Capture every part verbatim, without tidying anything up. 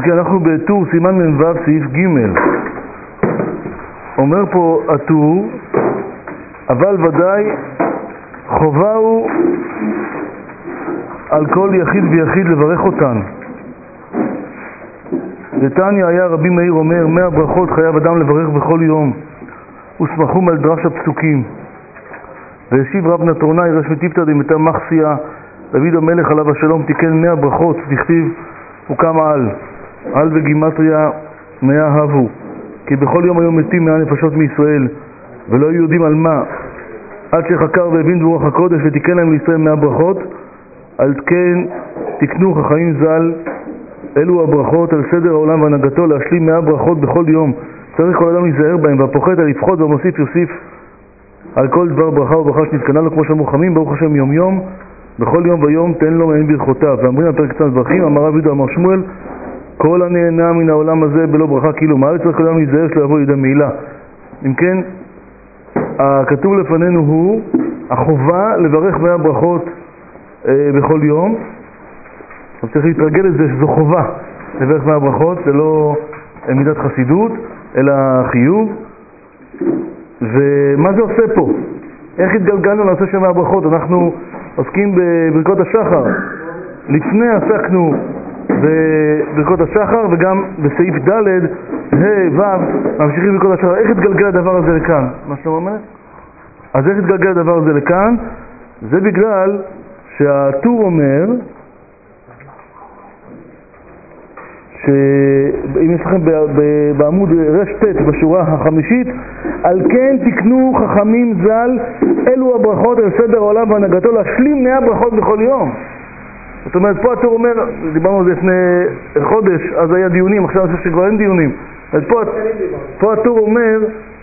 אם כן, אנחנו בטור סימן מ"ו סעיף ג'. אומר פה הטור, אבל ודאי חובה הוא על כל יחיד ויחיד לברך אותן. דתניא היה רבי מאיר אומר, מאה ברכות חייב אדם לברך בכל יום, וסמכום על דרש הפסוקים. והשיב רב נטרונאי רש מטיפתא דמתא מחסיה, דוד המלך עליו השלום תיקן מאה ברכות, דכתיב וכמה על, על וגימטריה מאה הבו, כי בכל יום היום מתים מאה נפשות מישראל, ולא היו יודעים על מה, עד שחקר והבין ברוח הקודש ותיקן להם לישראל מאה ברכות. על כן תקנו חכמים ז"ל אלו הברכות על סדר העולם והנהגתו, להשלים מאה ברכות בכל יום. צריך כל אדם להיזהר בהם, והפוחת על לפחות והמוסיף יוסיף על כל דבר ברכה וברכה שנתקנה לו, כמו שאמרו חכמים, ברוך השם יום יום, בכל יום ויום תן לו מעין ברכותיו. ואמרים על פרק קצת ברכים, אמר רב יהודה אמר שמואל, כל הנהנה מן העולם הזה בלא ברכה כאילו מה, צריך כל אדם להיזהר שלא יבוא לידי מעילה. אם כן, הכתוב לפנינו הוא החובה לברך מאה ברכות אה, בכל יום. אז צריך להתרגל את זה שזו חובה לברך מאה ברכות, זה לא מידת חסידות אלא חיוב. ומה זה עושה פה? איך התגלגלנו לנושא של מאה ברכות? אנחנו עוסקים בברכות השחר, לפני עסקנו בברכות השחר, וגם בסעיף ד' ה' ו' ממשיכים בברכות השחר. איך התגלגל הדבר הזה לכאן? מה שאתה אומר? אז איך התגלגל הדבר הזה לכאן? זה בגלל שהטור אומר שאם יש לכם בעמוד רשת בשורה החמישית, על כן תקנו חכמים ז"ל אלו הברכות על סדר העולם והנהגתו, להשלים מאה ברכות בכל יום. זאת אומרת, פה הטור אומר, דיברנו על זה לפני חודש, אז היה דיונים, עכשיו אני חושב שכבר אין דיונים. אז פה, פה הטור אומר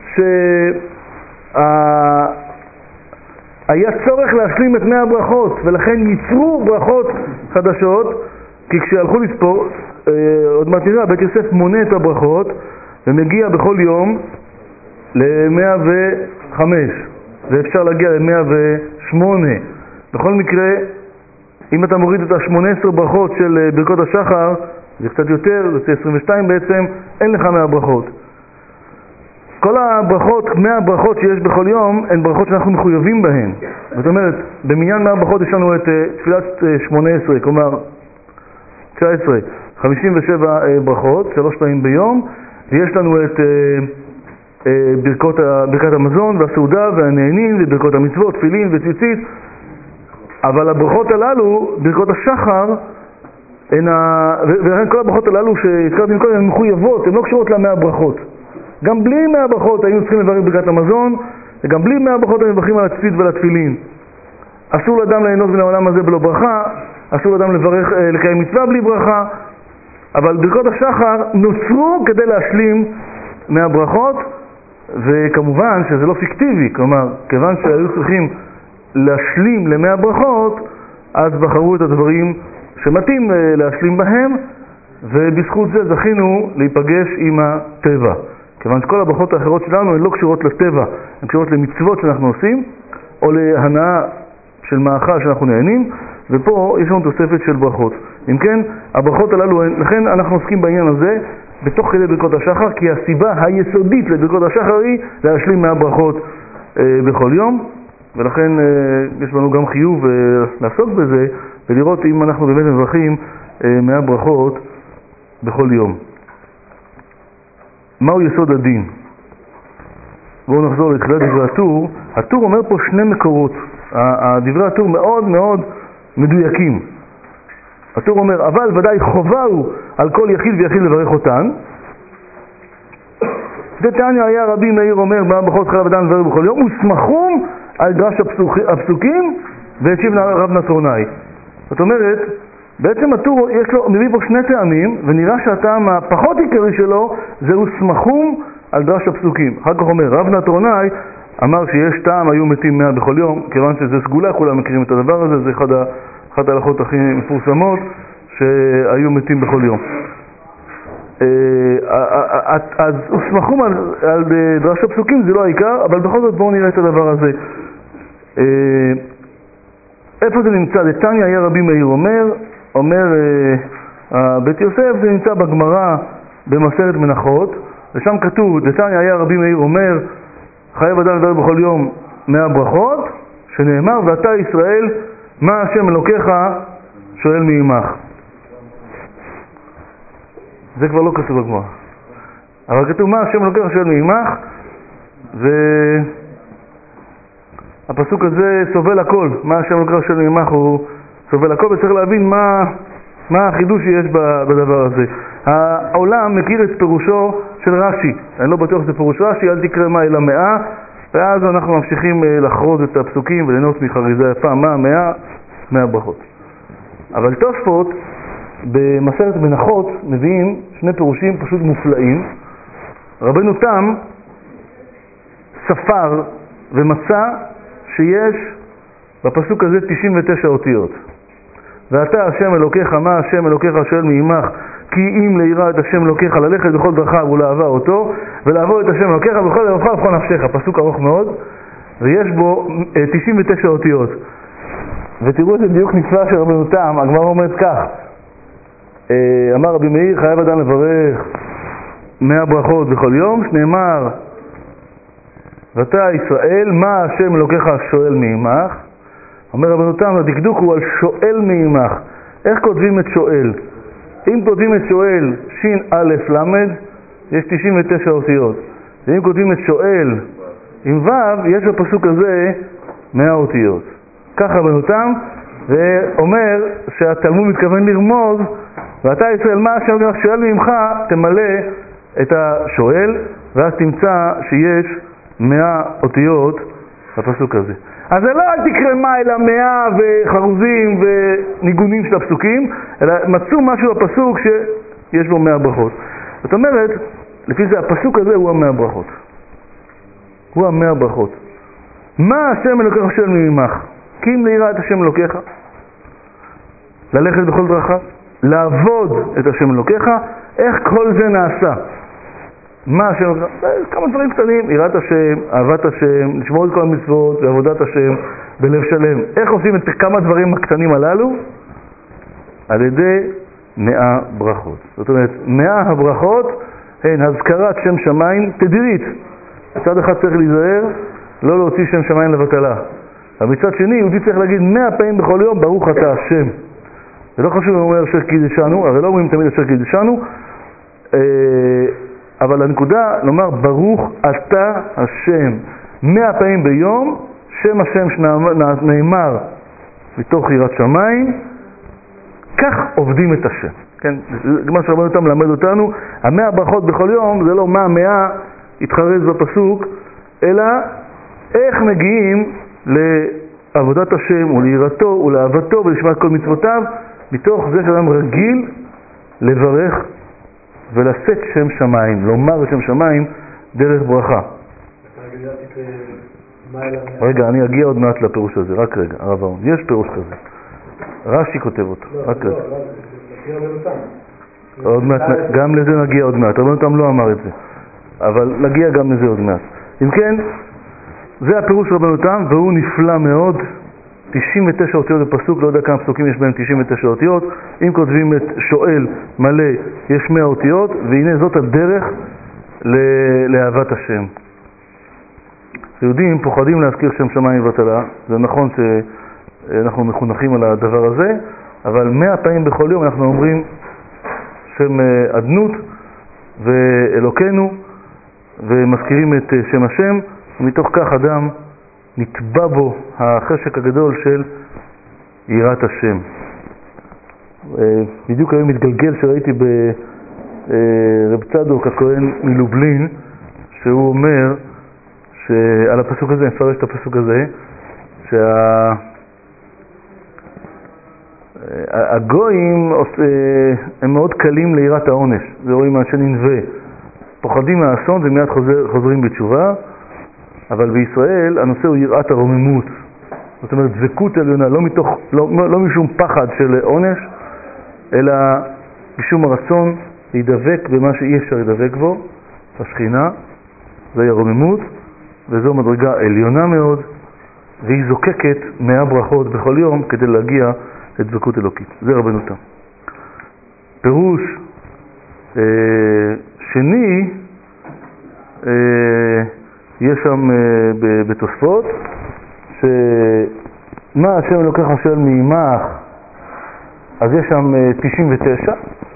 שהיה צורך להשלים את מאה הברכות, ולכן ייצרו ברכות חדשות, כי כשהלכו לספור, עוד מעט נראה, בית יוסף מונה את הברכות ומגיע בכל יום ל-מאה וחמש, ואפשר להגיע ל-מאה ושמונה. בכל מקרה, אם אתה מוריד את ה-שמונה עשרה ברכות של ברכות השחר, זה קצת יותר, זה עשרים ושתיים בעצם, אין לך מאה ברכות. כל הברכות, מאה ברכות שיש בכל יום, הן ברכות שאנחנו מחויבים בהן. זאת אומרת, במניין מאה ברכות יש לנו את תפילת שמונה עשרה, כלומר תשע עשרה, חמישים ושבע ברכות, שלוש פעמים ביום, ויש לנו את ברכות, ברכת המזון והסעודה והנהנין וברכות המצוות, תפילין וציצית. אבל הברכות הללו, ברכות השחר, הן ה... ולכן כל הברכות הללו שהזכרתי מקודם הן מחויבות, הן לא קשורות למאה ברכות. גם בלי מאה ברכות היינו צריכים לברך ברכת המזון, וגם בלי מאה ברכות היינו מברכים על הציצית ועל התפילין. אסור לאדם ליהנות מן העולם הזה בלא ברכה, אסור לאדם לברך, לקיים מצווה בלי ברכה, אבל ברכות השחר נוצרו כדי להשלים מאה ברכות, וכמובן שזה לא פיקטיבי, כלומר, כיוון שהיו צריכים להשלים למאה ברכות, אז בחרו את הדברים שמתאים להשלים בהם, ובזכות זה זכינו להיפגש עם הטבע. כיוון שכל הברכות האחרות שלנו הן לא קשורות לטבע, הן קשורות למצוות שאנחנו עושים, או להנאה של מאכל שאנחנו נהנים, ופה יש לנו תוספת של ברכות. אם כן, הברכות הללו, לכן אנחנו עוסקים בעניין הזה בתוך כדי ברכות השחר, כי הסיבה היסודית לברכות השחר היא להשלים מאה ברכות אה, בכל יום, ולכן אה, יש לנו גם חיוב אה, לעסוק בזה, ולראות אם אנחנו באמת מברכים אה, מאה ברכות בכל יום. מהו יסוד הדין? בואו נחזור לתחילת דברי הטור. הטור אומר פה שני מקורות. דברי הטור מאוד מאוד מדויקים. הטור אומר, אבל ודאי חובה הוא על כל יחיד ויחיד לברך אותן. דתניא היה רבי מאיר אומר, מאה ברכות חייב אדם לברך בכל יום, וסמכום על דרש הפסוקים, והשיב רב נטרונאי. זאת אומרת, בעצם הטור יש לו, מביא פה שני טעמים, ונראה שהטעם הפחות עיקרי שלו זהו סמכום על דרש הפסוקים. אחר כך אומר, רב נטרונאי אמר שיש טעם היו מתים מאה בכל יום, כיוון שזה סגולה, כולם מכירים את הדבר הזה, זה אחד, אחת ההלכות הכי מפורסמות שהיו מתים בכל יום. אז סמכום על, על דרש הפסוקים זה לא העיקר, אבל בכל זאת בואו נראה את הדבר הזה. איפה זה נמצא? דתניא היה רבי מאיר אומר, אומר בית יוסף זה נמצא בגמרא במסכת מנחות, ושם כתוב, דתניא היה רבי מאיר אומר, חייב אדם לדבר בכל יום מאה ברכות, שנאמר, ואתה ישראל, מה השם אלוקיך שואל מעמך. זה כבר לא כתוב בגמרא. אבל כתוב, מה השם אלוקיך שואל מעמך, והפסוק הזה סובל הכל. מה השם אלוקיך שואל מעמך הוא סובל הכל, וצריך להבין מה, מה החידוש שיש בדבר הזה. העולם מכיר את פירושו של רש"י. אני לא בטוח שזה פירוש רש"י, אל תקרא מה אלא מאה, ואז אנחנו ממשיכים לחרוז את הפסוקים וליהנות מחריזה יפה. מה מאה? מאה ברכות. אבל תוספות במסכת מנחות מביאים שני פירושים פשוט מופלאים. רבנו תם ספר ומצא שיש בפסוק הזה תשעים ותשע אותיות. ואתה השם אלוקיך, מה השם אלוקיך שואל מעמך, כי אם ליראה את השם אלוקיך, ללכת בכל דרכיו ולאהבה אותו, ולעבור את השם אלוקיך בכל לבבך ובכל נפשך. פסוק ארוך מאוד, ויש בו תשעים ותשע אותיות. ותראו את דיוק נפלא של רבנו תם. הגמרא אומרת כך, אמר רבי מאיר, חייב אדם לברך מאה ברכות בכל יום, שנאמר, ואתה ישראל, מה השם אלוקיך שואל מעמך. אומר רבנו תם, הדקדוק הוא על שואל מעמך. איך כותבים את שואל? אם כותבים את שואל שין א' למד, יש תשעים ותשע אותיות. ואם כותבים את שואל עם ו', יש בפסוק הזה מאה אותיות. ככה רבנו תם, ואומר שהתלמוד מתכוון לרמוז, ואתה ישראל, מה השם אלוקיך שואל ממך, תמלא את השואל, ואז תמצא שיש מאה אותיות בפסוק הזה. אז זה לא אל תקרא מה אלא מאה וחרוזים וניגונים של הפסוקים, אלא מצאו משהו בפסוק שיש בו מאה ברכות. זאת אומרת, לפי זה הפסוק הזה הוא המאה ברכות. הוא המאה ברכות. מה השם אלוקיך שואל ממך? כי אם ליראה את השם אלוקיך, ללכת בכל דרכיו, לעבוד את השם אלוקיך, איך כל זה נעשה? מה השם? כמה דברים קטנים, יראת השם, אהבת השם, לשמור את כל המצוות ועבודת השם בלב שלם. איך עושים את כמה דברים הקטנים הללו? על ידי מאה ברכות. זאת אומרת, מאה הברכות הן הזכרת שם שמיים תדירית. מצד אחד צריך להיזהר, לא להוציא שם שמיים לבטלה. אבל מצד שני, יהודי צריך להגיד מאה פעמים בכל יום, ברוך אתה השם. זה לא חשוב אם הוא אומר אשר קידשנו, הרי לא אומרים תמיד אשר קידשנו, אבל הנקודה, לומר, ברוך אתה השם, מאה פעמים ביום, שם השם שנאמר מתוך יראת שמיים, כך עובדים את השם. כן? מה שרבנו אותם למד אותנו, המאה ברכות בכל יום, זה לא מה מאה התחרז בפסוק, אלא איך מגיעים לעבודת השם וליראתו ולאהבתו ולשמעת כל מצוותיו, מתוך זה שאדם רגיל לברך ולשאת שם שמיים, לומר שם שמיים דרך ברכה. רגע, אני אגיע עוד מעט לפירוש הזה, רק רגע, הרב אהרון, יש פירוש כזה. רש"י כותב אותו, רק רגע. עוד מעט, גם לזה נגיע עוד מעט, רבנו תם לא אמר את זה, אבל נגיע גם לזה עוד מעט. אם כן, זה הפירוש רבנו תם, והוא נפלא מאוד. תשעים ותשע אותיות בפסוק, לא יודע כמה פסוקים יש בהם תשעים ותשע אותיות. אם כותבים את שואל מלא, יש מאה אותיות, והנה זאת הדרך לאהבת השם. יהודים פוחדים להזכיר שם שמיים ובטלה, זה נכון שאנחנו מחונכים על הדבר הזה, אבל מאה פעמים בכל יום אנחנו אומרים שם אדנות ואלוקנו, ומזכירים את שם השם, ומתוך כך אדם נטבע בו החשק הגדול של יראת השם. בדיוק היום מתגלגל שראיתי ברב צדוק הכהן מלובלין, שהוא אומר שעל הפסוק הזה, נפרש את הפסוק הזה, שהגויים הם מאוד קלים ליראת העונש. זה רואים אנשי ננבה, פוחדים מהאסון ומיד חוזר, חוזרים בתשובה. אבל בישראל הנושא הוא יראת הרוממות. זאת אומרת, דבקות עליונה, לא, מתוך, לא, לא משום פחד של עונש, אלא משום הרצון להידבק במה שאי אפשר להידבק בו, השכינה, זה הרוממות, וזו מדרגה עליונה מאוד, והיא זוקקת מאה ברכות בכל יום כדי להגיע לדבקות אלוקית. זה רבנו תם. פירוש אה, שני, אה, יש שם אה, בתוספות, שמה השם לוקח השואל מעמך, אז יש שם אה, תשעים ותשע,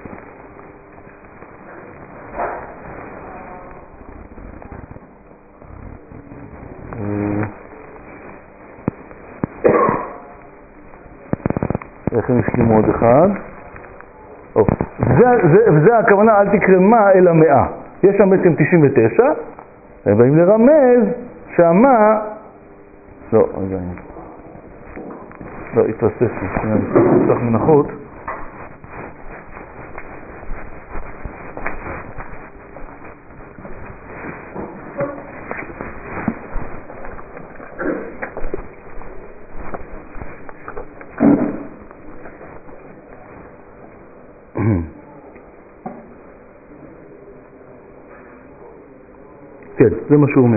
איך הם השלימו עוד אחד? או, זה, זה, זה הכוונה, אל תקרא מה אלא מאה. יש שם בעצם תשעים ותשע, ובאים לרמז שהמה... לא, רגע, לא, התרסס לי, שנייה, נפתח מנחות. כן, זה מה שהוא אומר.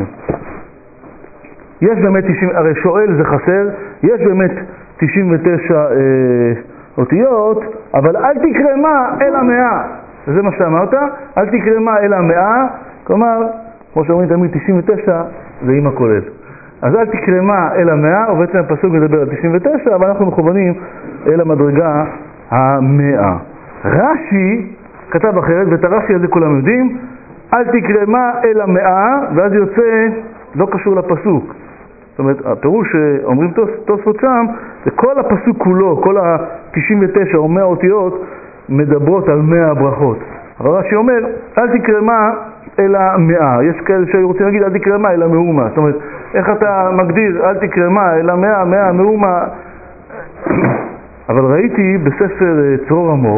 יש באמת תשעים, הרי שואל זה חסר, יש באמת תשעים ותשע אה, אותיות, אבל אל תקרא מה אלא מאה. זה מה שאמרת, אל תקרא מה אלא מאה, כלומר, כמו שאומרים תמיד תשעים ותשע זה עם הכולל. אז אל תקרא מה אלא מאה, ובעצם הפסוק מדבר על תשעים ותשע, אבל אנחנו מכוונים אל המדרגה המאה. רש"י כתב אחרת, ואת הרש"י הזה כולם יודעים, אל תקרא מה אלא מאה, ואז יוצא לא קשור לפסוק. זאת אומרת, הפירוש שאומרים תוספות שם, זה כל הפסוק כולו, כל ה-תשעים ותשע או מאה אותיות, מדברות על מאה ברכות. אבל רש"י אומר, אל תקרא מה אלא מאה. יש כאלה שרוצים להגיד, אל תקרא מה אלא מאומה. זאת אומרת, איך אתה מגדיר, אל תקרא מה אלא מאה, מאה, מאומה. אבל ראיתי בספר צרור המור,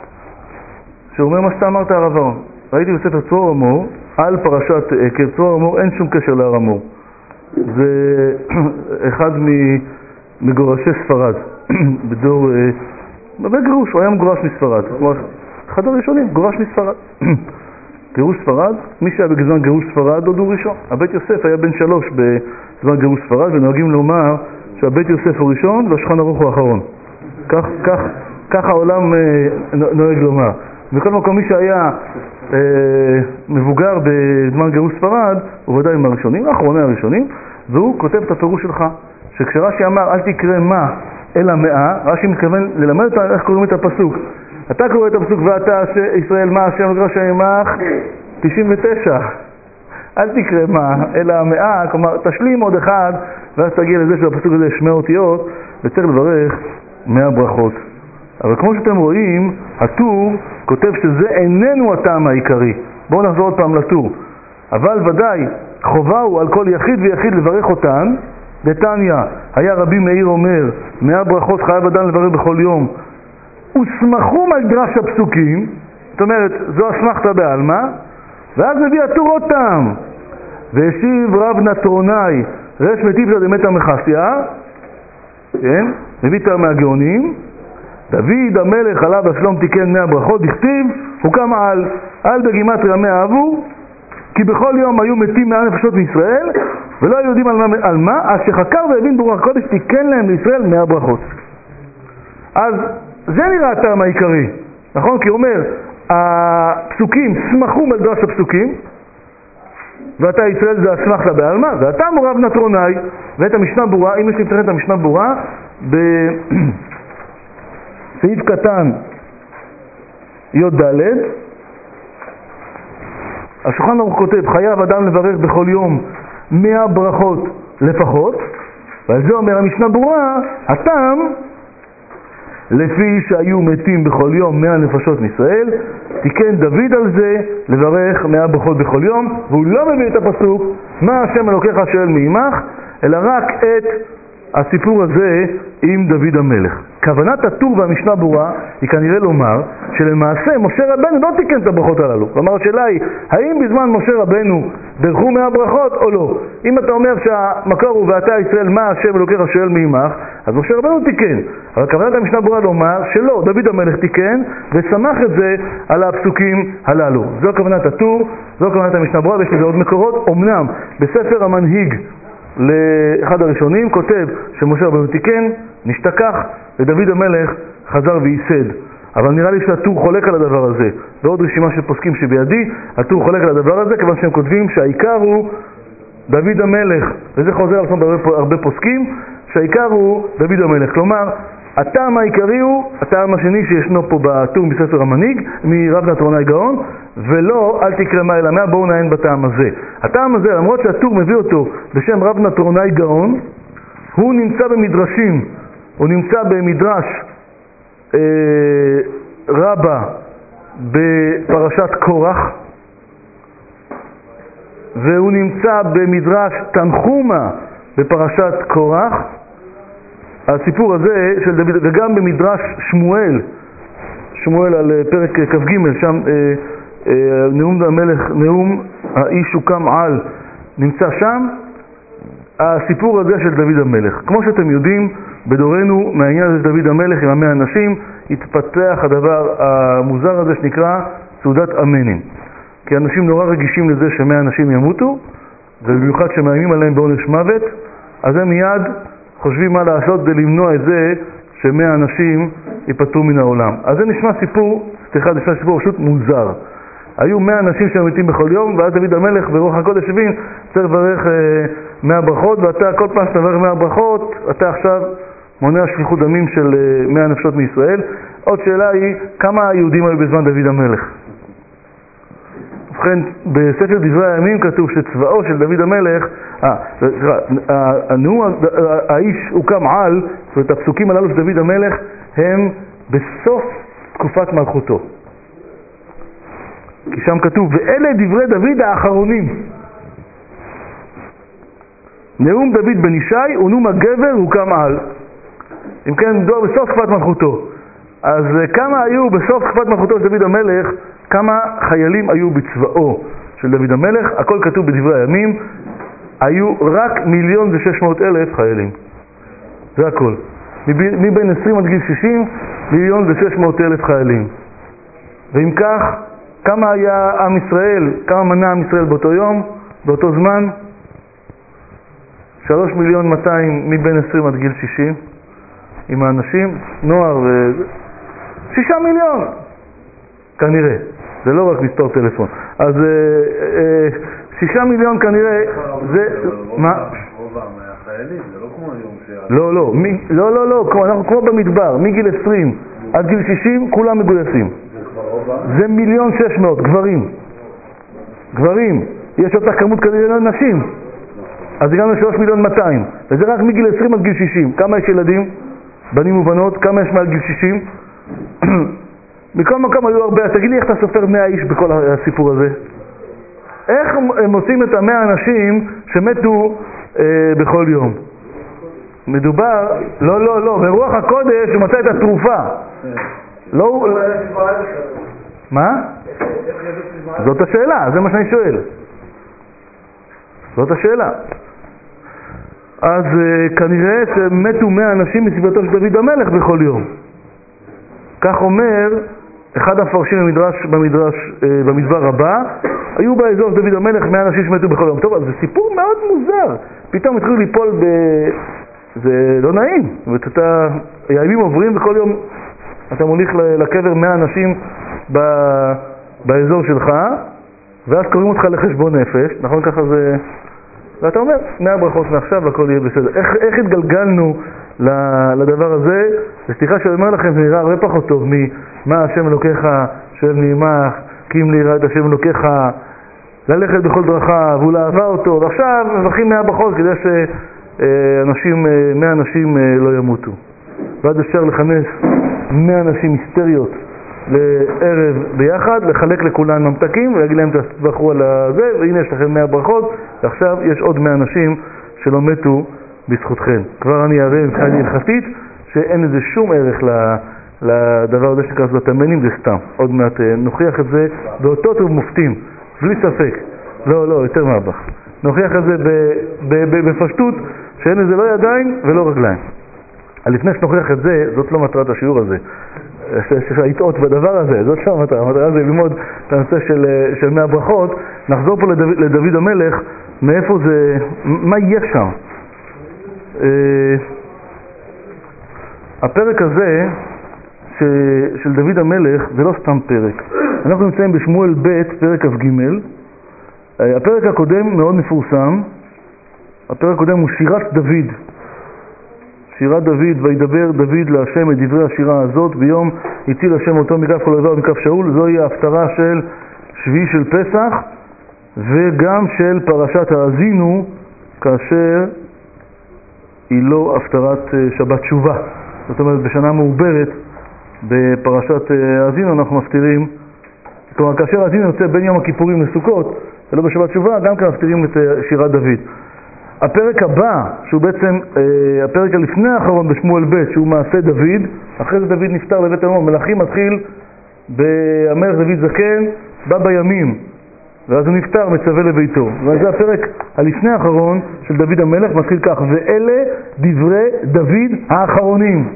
שאומר מה שאתה אמרת הרב אהרון. ראיתי בספר צרור המור, על פרשת עקב. צרור המור אין שום קשר להר המור. זה אחד מגורשי ספרד, בדור, בגירוש, הוא היה מגורש מספרד. אחד הראשונים, גורש מספרד. גירוש ספרד, מי שהיה בזמן גירוש ספרד עוד הוא ראשון. הבית יוסף היה בן שלוש בזמן גירוש ספרד, ונוהגים לומר שהבית יוסף הוא ראשון והשולחן ערוך הוא האחרון. כך, כך, כך העולם נוהג לומר. בכל מקום מי שהיה אה, מבוגר בזמן גירוש ספרד, הוא ודאי מהראשונים, האחרוני הראשונים, והוא כותב את הפירוש שלך, שכשרש"י אמר אל תקרא מה אלא מאה, רש"י מתכוון ללמד אותה איך קוראים את הפסוק. אתה קורא את הפסוק ואתה ישראל מה השם לקרא שם עמך תשעים ותשע, אל תקרא מה אלא מאה, כלומר תשלים עוד אחד ואז תגיע לזה שהפסוק הזה יש מאה אותיות וצריך לברך מאה ברכות. אבל כמו שאתם רואים, הטור כותב שזה איננו הטעם העיקרי. בואו נחזור עוד פעם לטור. אבל ודאי חובה הוא על כל יחיד ויחיד לברך אותן. דתניא, היה רבי מאיר אומר, מאה ברכות חייב אדם לברך בכל יום. וסמכו מדרש הפסוקים, זאת אומרת, זו אסמכתא בעלמא, ואז מביא הטור עוד טעם. והשיב רב נטרוני, רש מטיפתא דמתא מחסיא, כן? מביא טעם מהגאונים, דוד המלך עליו השלום תיקן מאה ברכות, דכתיב, הוקם על, על בגימטריה מאה אבו, כי בכל יום היו מתים מאה נפשות מישראל, ולא היו יודעים על מה, על מה, אז שחקר והבין ברוח הקודש תיקן להם לישראל מאה ברכות. אז זה נראה הטעם העיקרי, נכון? כי הוא אומר, הפסוקים סמכו מדרש הפסוקים, ואתה ישראל זה אסמכתא בעלמא, ואתה מורב נטרוני, ואת המשנה ברורה, אם יש לי צריך את המשנה ברורה, ב... סעיף קטן י"ד, השולחן ערוך כותב, חייב אדם לברך בכל יום מאה ברכות לפחות, ועל זה אומר המשנה ברורה, הטעם, לפי שהיו מתים בכל יום מאה נפשות מישראל, תיקן דוד על זה לברך מאה ברכות בכל יום, והוא לא מביא את הפסוק, מה השם אלוקיך שואל מעמך, אלא רק את הסיפור הזה עם דוד המלך. כוונת הטור והמשנה ברורה היא כנראה לומר שלמעשה משה רבנו לא תיקן את הברכות הללו. כלומר השאלה היא, האם בזמן משה רבנו ברכו מאה ברכות או לא? אם אתה אומר שהמקור הוא ואתה ישראל מה השם אלוקיך שואל מעמך, אז משה רבנו תיקן. אבל כוונת המשנה ברורה לומר שלא, דוד המלך תיקן וסמך את זה על הפסוקים הללו. זו כוונת הטור, זו כוונת המשנה ברורה, ויש לזה עוד מקורות. אמנם בספר המנהיג לאחד הראשונים כותב שמשה רבנו תיקן, נשתכח, ודוד המלך חזר וייסד. אבל נראה לי שהטור חולק על הדבר הזה. בעוד רשימה של פוסקים שבידי, הטור חולק על הדבר הזה, כיוון שהם כותבים שהעיקר הוא דוד המלך, וזה חוזר על עצמו בהרבה, הרבה פוסקים, שהעיקר הוא דוד המלך. כלומר, הטעם העיקרי הוא, הטעם השני שישנו פה בטור מספר המנהיג, מרב נטרוני גאון, ולא אל תקרא מה אלא מה, בואו נעיין בטעם הזה. הטעם הזה, למרות שהטור מביא אותו בשם רב נטרוני גאון, הוא נמצא במדרשים, הוא נמצא במדרש אה, רבה בפרשת קורח, והוא נמצא במדרש תנחומה בפרשת קורח, הסיפור הזה של דוד, וגם במדרש שמואל, שמואל על פרק כ"ג, שם אה, אה, נאום המלך, נאום האיש הוקם על, נמצא שם הסיפור הזה של דוד המלך. כמו שאתם יודעים, בדורנו מהעניין הזה של דוד המלך עם המאה אנשים, התפתח הדבר המוזר הזה שנקרא סעודת אמנים. כי אנשים נורא רגישים לזה שמאה אנשים ימותו, ובמיוחד שמאיימים עליהם בעונש מוות, אז הם מיד חושבים מה לעשות כדי למנוע את זה שמאה אנשים ייפטרו מן העולם. אז זה נשמע סיפור, סליחה, נשמע סיפור פשוט מוזר. היו מאה אנשים שמתים בכל יום, ואז דוד המלך ברוח הקודש הבין, צריך לברך אה, מאה ברכות, ואתה כל פעם שאתה מברך מאה ברכות, אתה עכשיו מונע שפיכות דמים של אה, מאה נפשות מישראל. עוד שאלה היא, כמה היהודים היו בזמן דוד המלך? ובכן, בספר דברי הימים כתוב שצבאו של דוד המלך, אה, הנאום, האיש הוקם על, זאת אומרת, הפסוקים הללו של דוד המלך, הם בסוף תקופת מלכותו. כי שם כתוב, ואלה דברי דוד האחרונים. נאום דוד בן ישי ונאום הגבר הוקם על. אם כן, דור בסוף תקופת מלכותו. אז כמה היו בסוף תקופת מלכותו של דוד המלך, כמה חיילים היו בצבאו של דוד המלך? הכל כתוב בדברי הימים, היו רק מיליון ושש מאות אלף חיילים. זה הכל. מבין עשרים עד גיל שישים, מיליון ושש מאות אלף חיילים. ואם כך, כמה היה עם ישראל, כמה מנה עם ישראל באותו יום, באותו זמן? שלוש מיליון מאתיים מבין עשרים עד גיל שישים, עם האנשים, נוער ו... שישה מיליון, כנראה. זה לא רק מספר טלפון. אז אה, אה, שישה מיליון כנראה, זה... מה? רוב מהחיילים, זה לא כמו היום ש... לא, לא, מי, לא, לא, לא, אנחנו כמו במדבר, מגיל עשרים עד גיל שישים, כולם מגויסים. זה מיליון שש מאות, גברים. גברים. יש אותה כמות כנראה נשים. אז הגענו לשלוש מיליון מאתיים. וזה רק מגיל עשרים עד גיל שישים. כמה יש ילדים? בנים ובנות? כמה יש מעל גיל שישים? מכל מקום היו הרבה. תגיד לי איך אתה סופר מאה איש בכל הסיפור הזה? איך הם עושים את המאה אנשים שמתו אה, בכל יום? מדובר, לא, לא, לא, ברוח הקודש הוא מצא את התרופה. לא... מה? זאת השאלה, זה מה שאני שואל. זאת השאלה. אז uh, כנראה שמתו מאה אנשים מסביבתו של דוד המלך בכל יום. כך אומר אחד המפרשים במדרש, במדרש, uh, במדבר הבא, היו באזור של דוד המלך מאה אנשים שמתו בכל יום. טוב, אז זה סיפור מאוד מוזר. פתאום התחילו ליפול ב... זה לא נעים. ואתה, הימים עוברים בכל יום אתה מוליך לקבר מאה אנשים ב... באזור שלך, ואז קוראים אותך לחשבון נפש, נכון? ככה זה... ואתה אומר, מאה ברכות מעכשיו והכל יהיה בסדר. איך, איך התגלגלנו לדבר הזה? וסליחה שאני אומר לכם, זה נראה הרבה פחות טוב ממה השם אלוקיך שאוהב נעמך, כי אם ליראה את השם אלוקיך, ללכת בכל דרכיו ולאהבה אותו, ועכשיו מברכים מאה ברכות כדי שאנשים, מאה אנשים לא ימותו. ואז אפשר לכנס מאה אנשים היסטריות לערב ביחד, לחלק לכולן ממתקים ולהגיד להם תבחרו על זה, והנה יש לכם מאה ברכות, ועכשיו יש עוד מאה אנשים שלא מתו בזכותכם. כבר אני אראה מבחינה הלכתית שאין לזה שום ערך לדבר הזה שנקרא סעודת אמנים, זה סתם. עוד מעט נוכיח את זה באותות ובמופתים, בלי ספק. לא, לא, יותר מהבח. נוכיח את זה בפשטות שאין לזה לא ידיים ולא רגליים. לפני שנוכיח את זה, זאת לא מטרת השיעור הזה. צריך להטעות בדבר הזה, זאת לא המטרה. המטרה זה ללמוד את הנושא של, של מאה ברכות. נחזור פה לדוד, לדוד המלך, מאיפה זה, מה יהיה שם? הפרק הזה ש... של דוד המלך זה לא סתם פרק. אנחנו נמצאים בשמואל ב' פרק כ"ג. הפרק הקודם מאוד מפורסם. הפרק הקודם הוא שירת דוד. שירת דוד, וידבר דוד להשם את דברי השירה הזאת, ביום הציל השם אותו מכף כל אויביו ומכף שאול. זוהי ההפטרה של שביעי של פסח, וגם של פרשת האזינו, כאשר היא לא הפטרת שבת תשובה. זאת אומרת, בשנה מעוברת, בפרשת האזינו אנחנו מפטירים, כלומר, כאשר האזינו יוצא בין יום הכיפורים לסוכות, ולא בשבת תשובה, גם כאן מפטירים את שירת דוד. הפרק הבא, שהוא בעצם אה, הפרק הלפני האחרון בשמואל ב', שהוא מעשה דוד, אחרי זה דוד נפטר לבית המלך, מלכים מתחיל במלך דוד זקן, בא בימים, ואז הוא נפטר, מצווה לביתו. וזה הפרק הלפני האחרון של דוד המלך, מתחיל כך, ואלה דברי דוד האחרונים.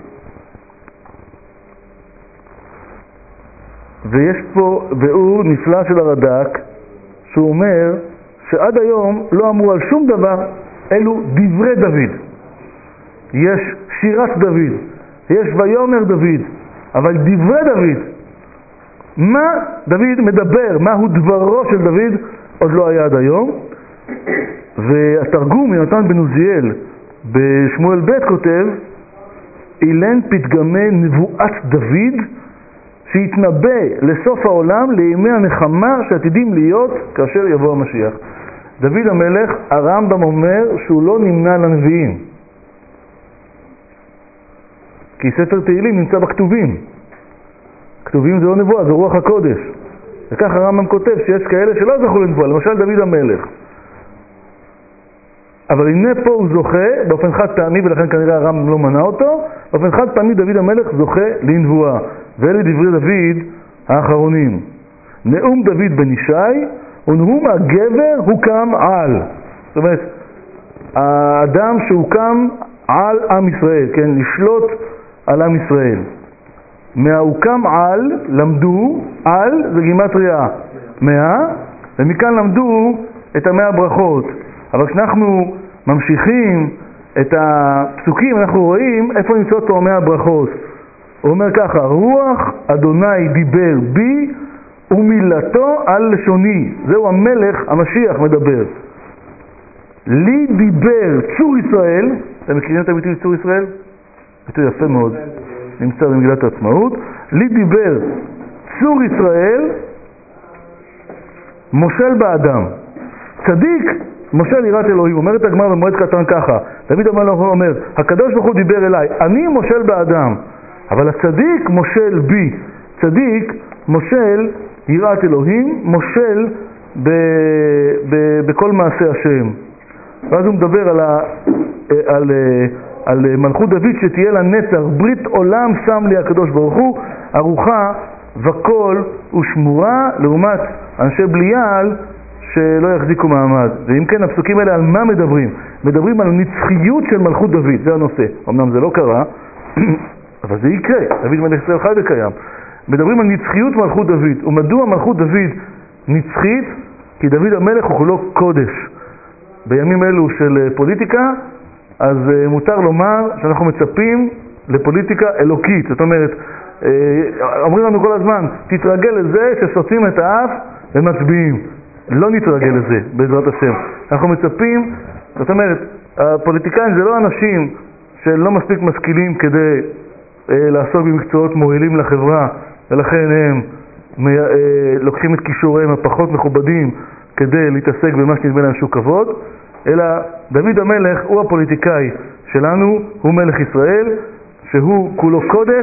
ויש פה ביאור נפלא של הרד"ק, שהוא אומר שעד היום לא אמרו על שום דבר, אלו דברי דוד. יש שירת דוד, יש ויאמר דוד, אבל דברי דוד, מה דוד מדבר, מהו דברו של דוד, עוד לא היה עד היום. והתרגום יונתן בן עוזיאל בשמואל ב' כותב, אילן פתגמי נבואת דוד, שהתנבא לסוף העולם, לימי הנחמה שעתידים להיות כאשר יבוא המשיח. דוד המלך, הרמב"ם אומר שהוא לא נמנה לנביאים, כי ספר תהילים נמצא בכתובים. כתובים זה לא נבואה, זה רוח הקודש. וכך הרמב"ם כותב שיש כאלה שלא זכו לנבואה, למשל דוד המלך. אבל הנה פה הוא זוכה באופן חד פעמי, ולכן כנראה הרמב"ם לא מנע אותו, באופן חד פעמי דוד המלך זוכה לנבואה. ואלה דברי דוד האחרונים. נאום דוד בן ישי, ונאום הגבר הוקם על. זאת אומרת, האדם שהוקם על עם ישראל, כן, לשלוט על עם ישראל. מההוקם על למדו, על זה גימטריה מאה, ומכאן למדו את המאה ברכות. אבל כשאנחנו ממשיכים את הפסוקים, אנחנו רואים איפה נמצאות פה המאה ברכות. הוא אומר ככה, רוח אדוני דיבר בי ומילתו על לשוני. זהו המלך, המשיח מדבר. לי דיבר צור ישראל. אתם מכירים את הביטוי צור ישראל? ביטוי יפה מאוד, נמצא במגילת העצמאות. לי דיבר צור ישראל, מושל באדם. צדיק מושל יראת אלוהים. אומרת הגמרא במועד קטן ככה, דוד המלך אומר, הקדוש ברוך הוא דיבר אליי, אני מושל באדם, אבל הצדיק מושל בי. צדיק מושל יראת אלוהים, מושל ב, ב, בכל מעשה השם. ואז הוא מדבר על, ה, על, על מלכות דוד שתהיה לנצח, ברית עולם שם לי הקדוש ברוך הוא, ארוחה וכל ושמורה, לעומת אנשי בליעל שלא יחזיקו מעמד. ואם כן, הפסוקים האלה על מה מדברים? מדברים על נצחיות של מלכות דוד, זה הנושא. אמנם זה לא קרה, אבל זה יקרה. דוד מלך ישראל חי וקיים. מדברים על נצחיות מלכות דוד. ומדוע מלכות דוד נצחית? כי דוד המלך הוא כולו קודש. בימים אלו של פוליטיקה, אז מותר לומר שאנחנו מצפים לפוליטיקה אלוקית. זאת אומרת, אומרים לנו כל הזמן, תתרגל לזה שסוצים את האף ומצביעים. לא נתרגל לזה, בעזרת השם. אנחנו מצפים, זאת אומרת, הפוליטיקאים זה לא אנשים שלא מספיק משכילים כדי אה, לעסוק במקצועות מועילים לחברה, ולכן הם אה, לוקחים את כישוריהם הפחות מכובדים כדי להתעסק במה שנדמה להם שהוא כבוד, אלא דוד המלך הוא הפוליטיקאי שלנו, הוא מלך ישראל, שהוא כולו קודש,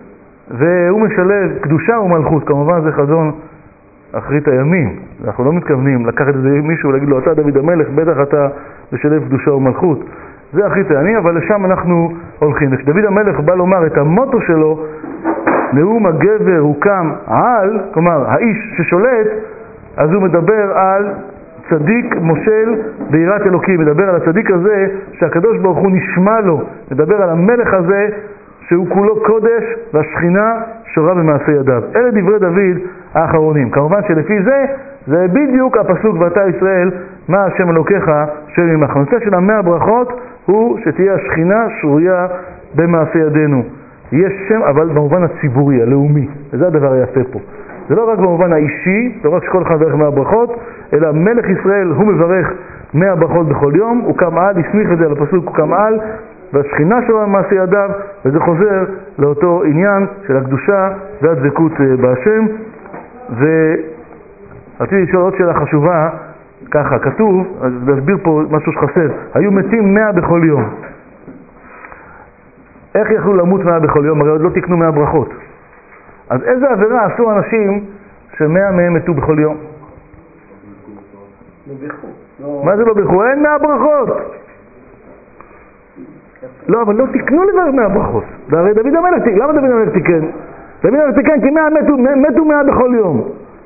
והוא משלב קדושה ומלכות. כמובן זה חזון אחרית הימים. אנחנו לא מתכוונים לקחת את זה מישהו ולהגיד לו, אתה דוד המלך, בטח אתה משלב קדושה ומלכות. זה אחרית הימים, אבל לשם אנחנו הולכים. וכשדוד המלך בא לומר את המוטו שלו, נאום הגבר הוקם על, כלומר, האיש ששולט, אז הוא מדבר על צדיק מושל ביראת אלוקים. מדבר על הצדיק הזה שהקדוש ברוך הוא נשמע לו. מדבר על המלך הזה שהוא כולו קודש והשכינה שורה במעשה ידיו. אלה דברי דוד האחרונים. כמובן שלפי זה, זה בדיוק הפסוק ואתה ישראל, מה השם אלוקיך שם עמך. הנושא של המאה ברכות הוא שתהיה השכינה שרויה במעשה ידינו. יש שם, אבל במובן הציבורי, הלאומי, וזה הדבר היפה פה. זה לא רק במובן האישי, לא רק שכל אחד מברך מאה ברכות, אלא מלך ישראל הוא מברך מאה ברכות בכל יום, הוא קם על, הסמיך את זה על הפסוק, הוא קם על, והשכינה שלו במעשה ידיו, וזה חוזר לאותו עניין של הקדושה והדבקות בהשם. ורציתי לשאול עוד שאלה חשובה, ככה, כתוב, אז להסביר פה משהו שחסר, היו מתים מאה בכל יום. איך יכלו למות מאה בכל יום? הרי עוד לא תקנו מאה ברכות. אז איזה עבירה עשו אנשים שמאה מהם מתו בכל יום? מה זה לא בירכו? אין מאה ברכות! לא, אבל לא תקנו לברך מאה ברכות. והרי דוד המלך תיקן. למה דוד המלך תיקן? דוד המלך תיקן כי מאה מתו, מתו מאה בכל יום.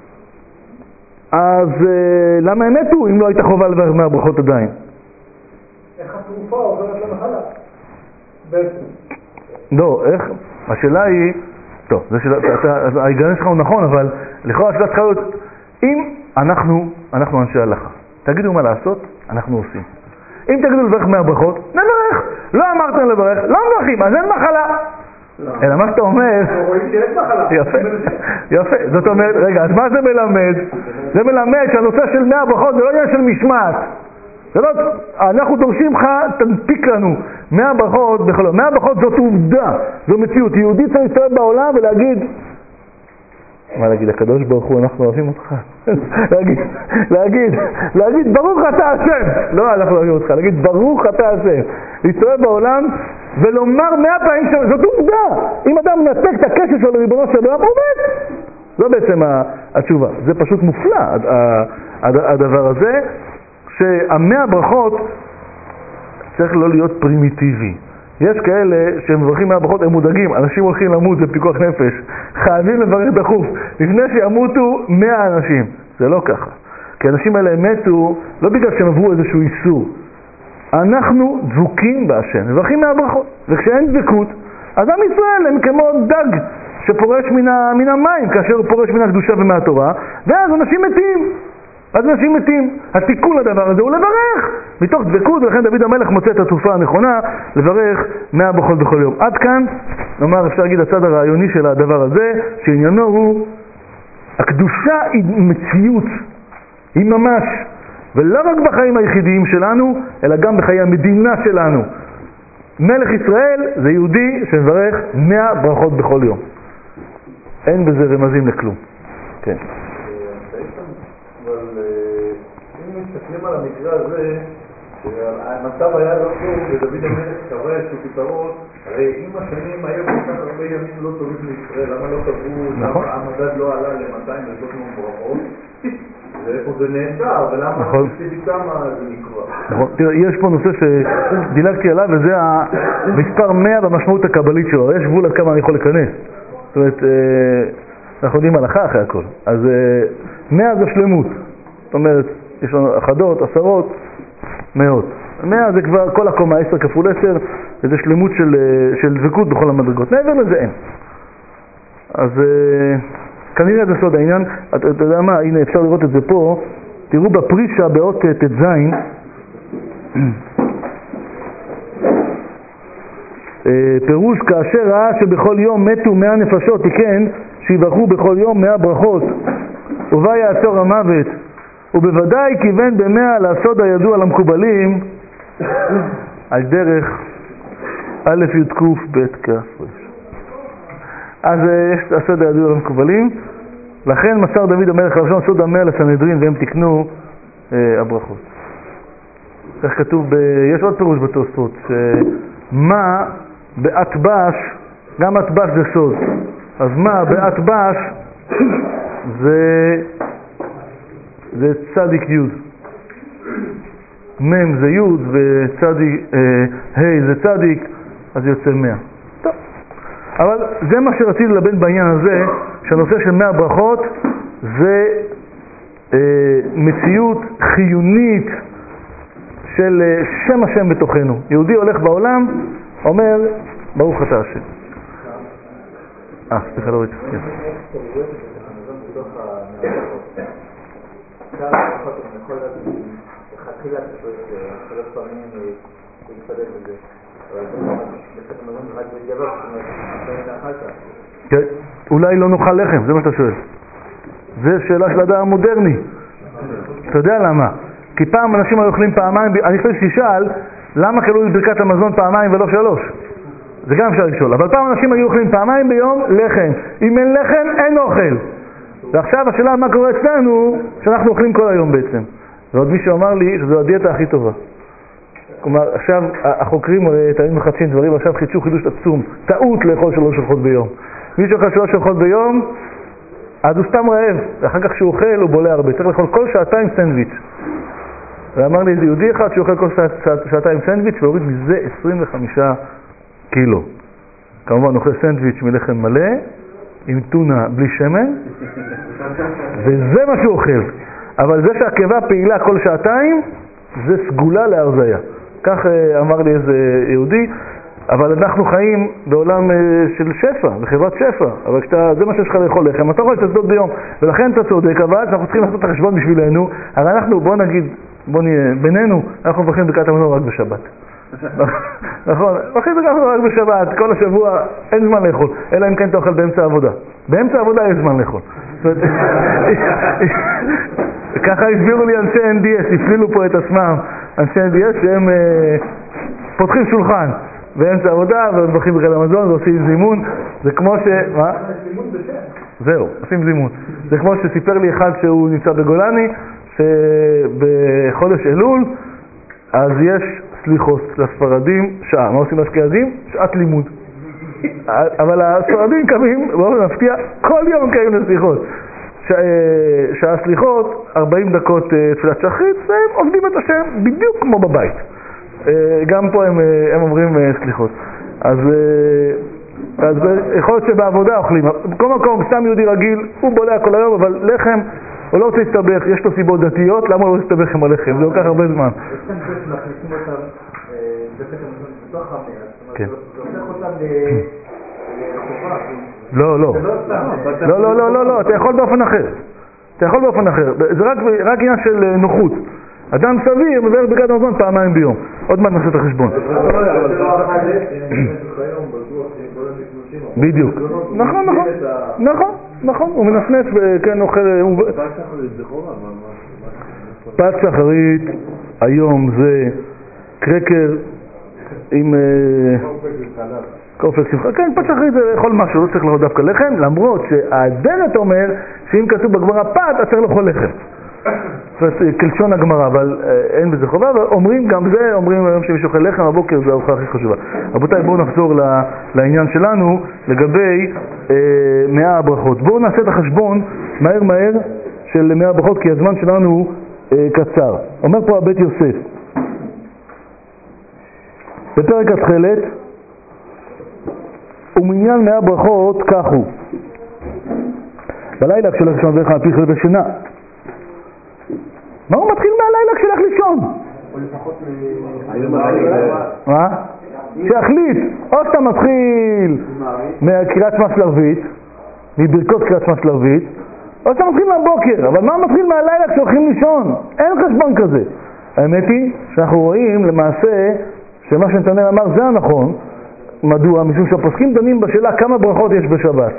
אז למה הם מתו אם לא הייתה חובה לברך מאה ברכות עדיין? איך התרופה עוברת למחלה? בעצם. לא, איך? השאלה היא, טוב, ההיגיון שלך הוא נכון, אבל לכאורה השאלה צריכה להיות, אם אנחנו, אנחנו אנשי הלכה, תגידו מה לעשות, אנחנו עושים. אם תגידו לברך מאה ברכות, נברך. לא אמרתם לברך, לא מברכים, אז אין מחלה. אלא מה שאתה אומר, יפה, יפה, זאת אומרת, רגע, אז מה זה מלמד? זה מלמד שהנושא של מאה ברכות זה לא עניין של משמעת. זה לא, אנחנו דורשים לך, תנפיק לנו מאה ברכות בכל יום. מאה ברכות זאת עובדה, זו מציאות. יהודי צריך להסתובב בעולם ולהגיד, מה להגיד, הקדוש ברוך הוא, אנחנו אוהבים אותך. להגיד, להגיד, להגיד, ברוך אתה השם. לא, אנחנו אוהבים אותך, להגיד, ברוך אתה השם. להסתובב בעולם ולומר מאה פעמים שם, זאת עובדה. אם אדם מנתק את הקשר שלו לריבונו של עולם, הוא מת. זו בעצם התשובה. זה פשוט מופלא, הדבר הזה. שהמאה ברכות צריך לא להיות פרימיטיבי. יש כאלה שמברכים מאה ברכות, הם מודאגים, אנשים הולכים למות, זה פיקוח נפש, חייבים לברך דחוף, לפני שימותו מאה אנשים. זה לא ככה. כי האנשים האלה מתו, לא בגלל שהם עברו איזשהו איסור. אנחנו דבוקים בהשם, מברכים מאה ברכות. וכשאין דבקות, אז עם ישראל הם כמו דג שפורש מן, ה, מן המים, כאשר הוא פורש מן הקדושה ומהתורה, ואז אנשים מתים. אז אנשים מתים. התיקון לדבר הזה הוא לברך מתוך דבקות, ולכן דוד המלך מוצא את התרופה הנכונה לברך מאה ברכות בכל יום. עד כאן, נאמר, אפשר להגיד הצד הרעיוני של הדבר הזה, שעניינו הוא הקדושה היא מציאות, היא ממש, ולא רק בחיים היחידיים שלנו, אלא גם בחיי המדינה שלנו. מלך ישראל זה יהודי שמברך מאה ברכות בכל יום. אין בזה רמזים לכלום. כן. מסתכלים על המקרה הזה, שהמצב היה לא טוב, ודוד המלך קבע איזשהו פתרון, הרי אם השנים היו כל כך הרבה ימים לא טובים לישראל, למה לא קבעו, למה המדד לא עלה ל-מאתיים ושלוש מאות ברכות, ואיפה זה נעצר, ולמה ספציפית כמה זה נקבע. תראה, יש פה נושא שדילגתי עליו, וזה המספר מאה במשמעות הקבלית שלו. יש גבול עד כמה אני יכול להיכנס. זאת אומרת, אנחנו יודעים הלכה אחרי הכל. אז מאה זה שלמות. זאת אומרת, יש לנו אחדות, עשרות, מאות. מאה זה כבר כל הקומה, עשר כפול עשר, וזה שלמות של, של דבקות בכל המדרגות. מעבר לזה אין. אז כנראה זה סוד העניין. אתה יודע מה, הנה אפשר לראות את זה פה. תראו בפרישה באות ת' פירוש כאשר ראה שבכל יום מתו מאה נפשות, תיקן שיברכו בכל יום מאה ברכות, ובה יעצור המוות. ובוודאי כיוון במאה לעשות הידוע למקובלים על דרך א' י' ק' ב' כ'. אז יש את הסוד הידוע למקובלים, לכן מסר דוד המלך הראשון סוד המאה לסנהדרין והם תקנו אה, הברכות. איך כתוב, ב... יש עוד פירוש בתוספות, שמה באטבש, גם אטבש זה סוד, אז מה באטבש זה זה צדיק י', מם זה י' וצדיק ה' אה, זה צדיק, אז יוצא מאה. טוב. אבל זה מה שרציתי ללבן בעניין הזה, שהנושא של מאה ברכות זה אה, מציאות חיונית של אה, שם השם בתוכנו. יהודי הולך בעולם, אומר ברוך אתה השם. אה, סליחה לא ראיתי. כמה ברכות אני יכול להגיד, אחד אכילה צריך שלוש פעמים להתפדל בזה. אבל בסדר מזון רק בדיעבד, זאת אומרת, אחרי שאכלת. אולי לא נאכל לחם, זה מה שאתה שואל. זה שאלה של הדעה המודרני. אתה יודע למה? כי פעם אנשים היו אוכלים פעמיים, אני חושב שתשאל, למה קראו לברכת המזון פעמיים ולא שלוש? זה גם אפשר לשאול. אבל פעם אנשים היו אוכלים פעמיים ביום לחם. אם אין לחם, אין אוכל. ועכשיו השאלה מה קורה אצלנו, שאנחנו אוכלים כל היום בעצם. ועוד מישהו אמר לי שזו הדיאטה הכי טובה. כלומר, עכשיו החוקרים תמיד מחדשים דברים, עכשיו חידשו חידוש עצום. טעות לאכול שלוש ארוחות ביום. מי שאוכל שלוש ארוחות ביום, אז הוא סתם רעב. ואחר כך כשהוא אוכל, הוא בולע הרבה. צריך לאכול כל שעתיים סנדוויץ'. ואמר לי איזה יהודי אחד שהוא אוכל כל שעתיים סנדוויץ' והוריד מזה עשרים וחמישה קילו. כמובן אוכל סנדוויץ' מלחם מלא, עם טונה בלי שמן, וזה מה שהוא אוכל. אבל זה שהקיבה פעילה כל שעתיים, זה סגולה להרזיה. כך אמר לי איזה יהודי, אבל אנחנו חיים בעולם של שפע, בחברת שפע. אבל כשאתה, זה מה שיש לך לאכול לחם, אתה יכול שתסדות ביום. ולכן אתה צודק, אבל אנחנו צריכים לעשות את החשבון בשבילנו. הרי אנחנו, בוא נגיד, בוא נהיה, בינינו, אנחנו מברכים ברכת המזון רק בשבת. נכון, מברכים ברכת המזון רק בשבת, כל השבוע אין זמן לאכול, אלא אם כן אתה אוכל באמצע העבודה. באמצע העבודה יש זמן לאכול. ככה הסבירו לי אנשי אן די אס, הפלילו פה את עצמם, אנשי אן די אס שהם פותחים שולחן באמצע העבודה ומברכים ברכת המזון ועושים זימון. זה כמו ש... מה? זהו, עושים זימון. זה כמו שסיפר לי אחד שהוא נמצא בגולני, שבחודש אלול אז יש סליחות לספרדים שעה. מה עושים לאשכנזים? שעת לימוד. אבל הספרדים קמים, באופן מפתיע, כל יום קיים לסליחות. שעה סליחות, ארבעים דקות תפילת שחרית, והם עובדים את השם בדיוק כמו בבית. גם פה הם, הם אומרים סליחות. אז, אז יכול להיות שבעבודה אוכלים. בכל מקום, סתם יהודי רגיל, הוא בולע כל היום, אבל לחם, הוא לא רוצה להסתבך, יש לו סיבות דתיות, למה הוא לא להסתבך עם הלחם? זה לוקח הרבה זמן. יש כאן בעצם מכניסים אותם בתוך המאה, זאת אומרת, זה הופך אותם לחובה. לא, לא. לא, לא, לא, לא, לא, אתה יכול באופן אחר. אתה יכול באופן אחר. זה רק, רק עניין של נוחות. אדם סביר מבאר ברכת המזון פעמיים ביום. עוד מעט נעשה את החשבון. בדיוק. נכון, נכון. נכון, נכון. הוא מנפנף וכן אוכל... פת שחרית היום זה קרקר עם... קורפק שמחה. כן, פת שחרית זה לאכול משהו, לא צריך לאכול דווקא לחם, למרות שהדרת אומר שאם כתוב בגמרא פת, אתה צריך לאכול לחם. כלשון הגמרא, אבל אין בזה חובה, ואומרים גם זה, אומרים היום שמישהו אוכל לחם הבוקר, זה הארוחה הכי חשובה. רבותיי, בואו נחזור לעניין שלנו לגבי מאה הברכות. בואו נעשה את החשבון מהר מהר של מאה הברכות, כי הזמן שלנו קצר. אומר פה הבית יוסף, בפרק התחלת, ומניין מאה ברכות כך הוא. בלילה כשהולך לישון ואיך על פי חלב השינה. מה הוא מתחיל מהלילה כשהולך לישון? מה? שיחליט, או שאתה מתחיל מקריאת שמע של ערבית, מברכות קריאת שמע של ערבית, או שאתה מתחיל מהבוקר, אבל מה מתחיל מהלילה כשהולכים לישון? אין חשבון כזה. האמת היא שאנחנו רואים למעשה שמה שנתנאל אמר זה הנכון. מדוע? משום שהפוסקים דנים בשאלה כמה ברכות יש בשבת.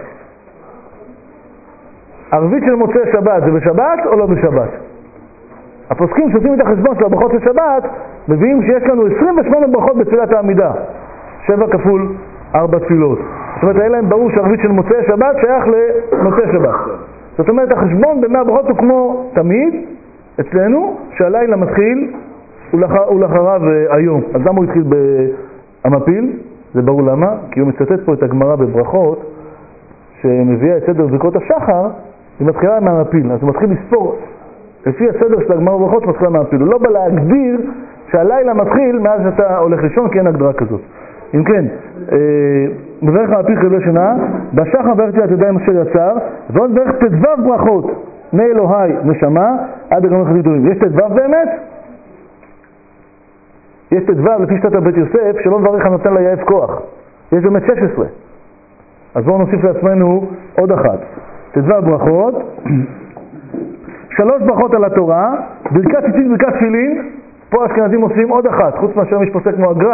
ערבית של מוצאי שבת זה בשבת או לא בשבת? הפוסקים שעושים את החשבון של הברכות של שבת מביאים שיש לנו עשרים ושמונה ברכות בתפילת העמידה, שבע כפול ארבע תפילות. זאת אומרת, היה להם ברור שערבית של מוצאי שבת שייך למוצאי שבת. זאת אומרת, החשבון במאה ברכות הוא כמו תמיד אצלנו, שהלילה מתחיל ולאחריו היום. אז למה הוא התחיל במפיל? זה ברור למה, כי הוא מצטט פה את הגמרא בברכות שמביאה את סדר ברכות השחר, היא מתחילה מהמפיל. אז הוא מתחיל לספור לפי הסדר של הגמרא בברכות מתחילה מהמפיל. הוא לא בא להגדיר שהלילה מתחיל מאז שאתה הולך לישון, כי אין הגדרה כזאת. אם כן, מברך מהמפיל חלבי שינה, בשחר מברך תפילת ידיים אשר יצר, ועוד מברך תדבב ברכות מאלוהי נשמה עד הגמרא חסידורים. יש תדבב באמת? יש תדבב לפי שיטת הבית יוסף שלא מברך הנותן ליעף כוח. יש באמת שש עשרה. אז בואו נוסיף לעצמנו עוד אחת. תדבב ברכות, שלוש ברכות על התורה, ברכת ציצית, ברכת תפילין, פה אשכנזים עושים עוד אחת, חוץ מאשר מי שפוסק כמו הגר"א.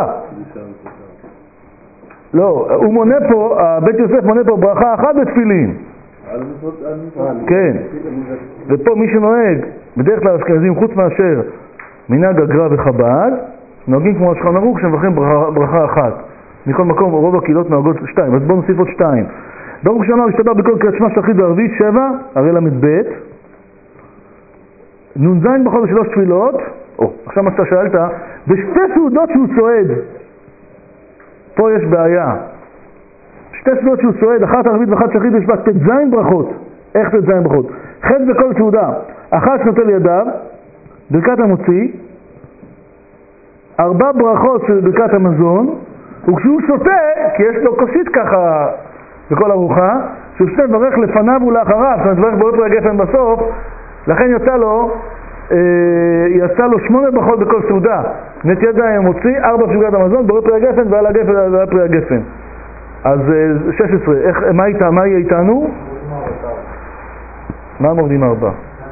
לא, הוא מונה פה, בית יוסף מונה פה ברכה אחת בתפילין. כן. ופה מי שנוהג, בדרך כלל אשכנזים חוץ מאשר מנהג הגר"א וחב"ד, נוהגים כמו השולחן ערוך שמברכים ברכה, ברכה אחת. מכל מקום רוב הקהילות נוהגות שתיים, אז בואו נוסיף עוד שתיים. ברוך שאמר השתבח בכל קריאת שמע שחרית וערבית, שבע, הרי למד נ"ז בכל שלוש תפילות. או, עכשיו מה שאתה שאלת, בשתי סעודות שהוא סועד, פה יש בעיה. שתי סעודות שהוא סועד, אחת ערבית ואחת שחרית, יש בה תז' ברכות. איך תז' ברכות? חטא בכל סעודה, אחת שנוטל ידיו, ברכת המוציא, ארבע ברכות של ברכת המזון, וכשהוא שותה, כי יש לו כוסית ככה בכל ארוחה, שהוא שותה ברך לפניו ולאחריו, זאת אומרת ברך בורא פרי הגפן בסוף, לכן יצא לו אה, יצא לו שמונה ברכות בכל סעודה, נט ידיים מוציא, ארבע של ברכת המזון, בורא פרי הגפן ועל הגפן ועל פרי הגפן. אז אה, שש עשרה, איך, מה, איתה, מה יהיה איתנו? מה מורדים ארבע?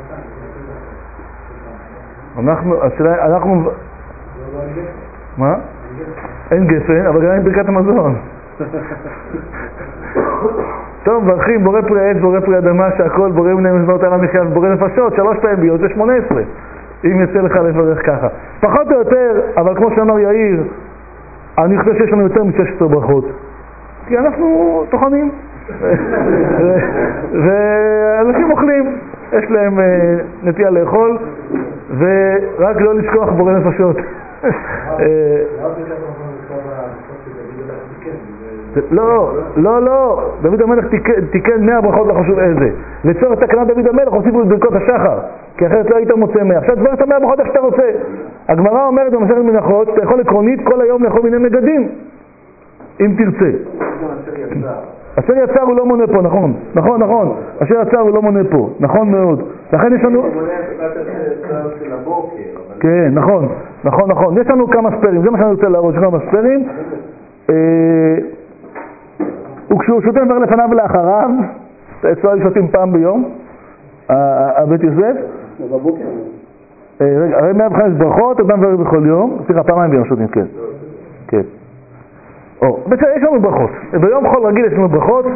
אנחנו, השאלה, אנחנו... מה? אין גפן, אבל גם אין ברכת המזון. טוב, ברכים, בורא פרי העץ, בורא פרי אדמה, שהכל בורא בני מזמרות על המחיה, בורא נפשות, שלוש פעמים ביום, זה שמונה עשרה. אם יצא לך לברך ככה. פחות או יותר, אבל כמו שאמר יאיר, אני חושב שיש לנו יותר מ-שש עשרה ברכות. כי אנחנו טוחנים. ואנשים אוכלים, יש להם נטייה לאכול, ורק לא לשכוח בורא נפשות. לא, לא, לא, דוד המלך תיקן מאה ברכות, לא חשוב איזה. לצורך תקנת דוד המלך הוסיפו את ברכות השחר, כי אחרת לא היית מוצא מאה. עכשיו תברך את המאה ברכות איך שאתה רוצה. הגמרא אומרת במסכת מנחות, אתה יכול עקרונית כל היום לאכול מיני מגדים, אם תרצה. אשר יצר הוא לא מונה פה, נכון, נכון, נכון, אשר יצר הוא לא מונה פה, נכון מאוד. לכן יש לנו... כן, נכון, נכון, נכון. יש לנו כמה ספרים, זה מה שאני רוצה להראות, יש כמה ספרים. וכשהוא שותה מברך לפניו ולאחריו, אצלו שותים פעם ביום, הבית יוסף. רגע, הרי מאה וחמש ברכות, אדם מברך בכל יום, סליחה, פעמיים ביום שותים, כן. כן. או, בסדר, יש לנו ברכות. ביום חול רגיל יש לנו ברכות.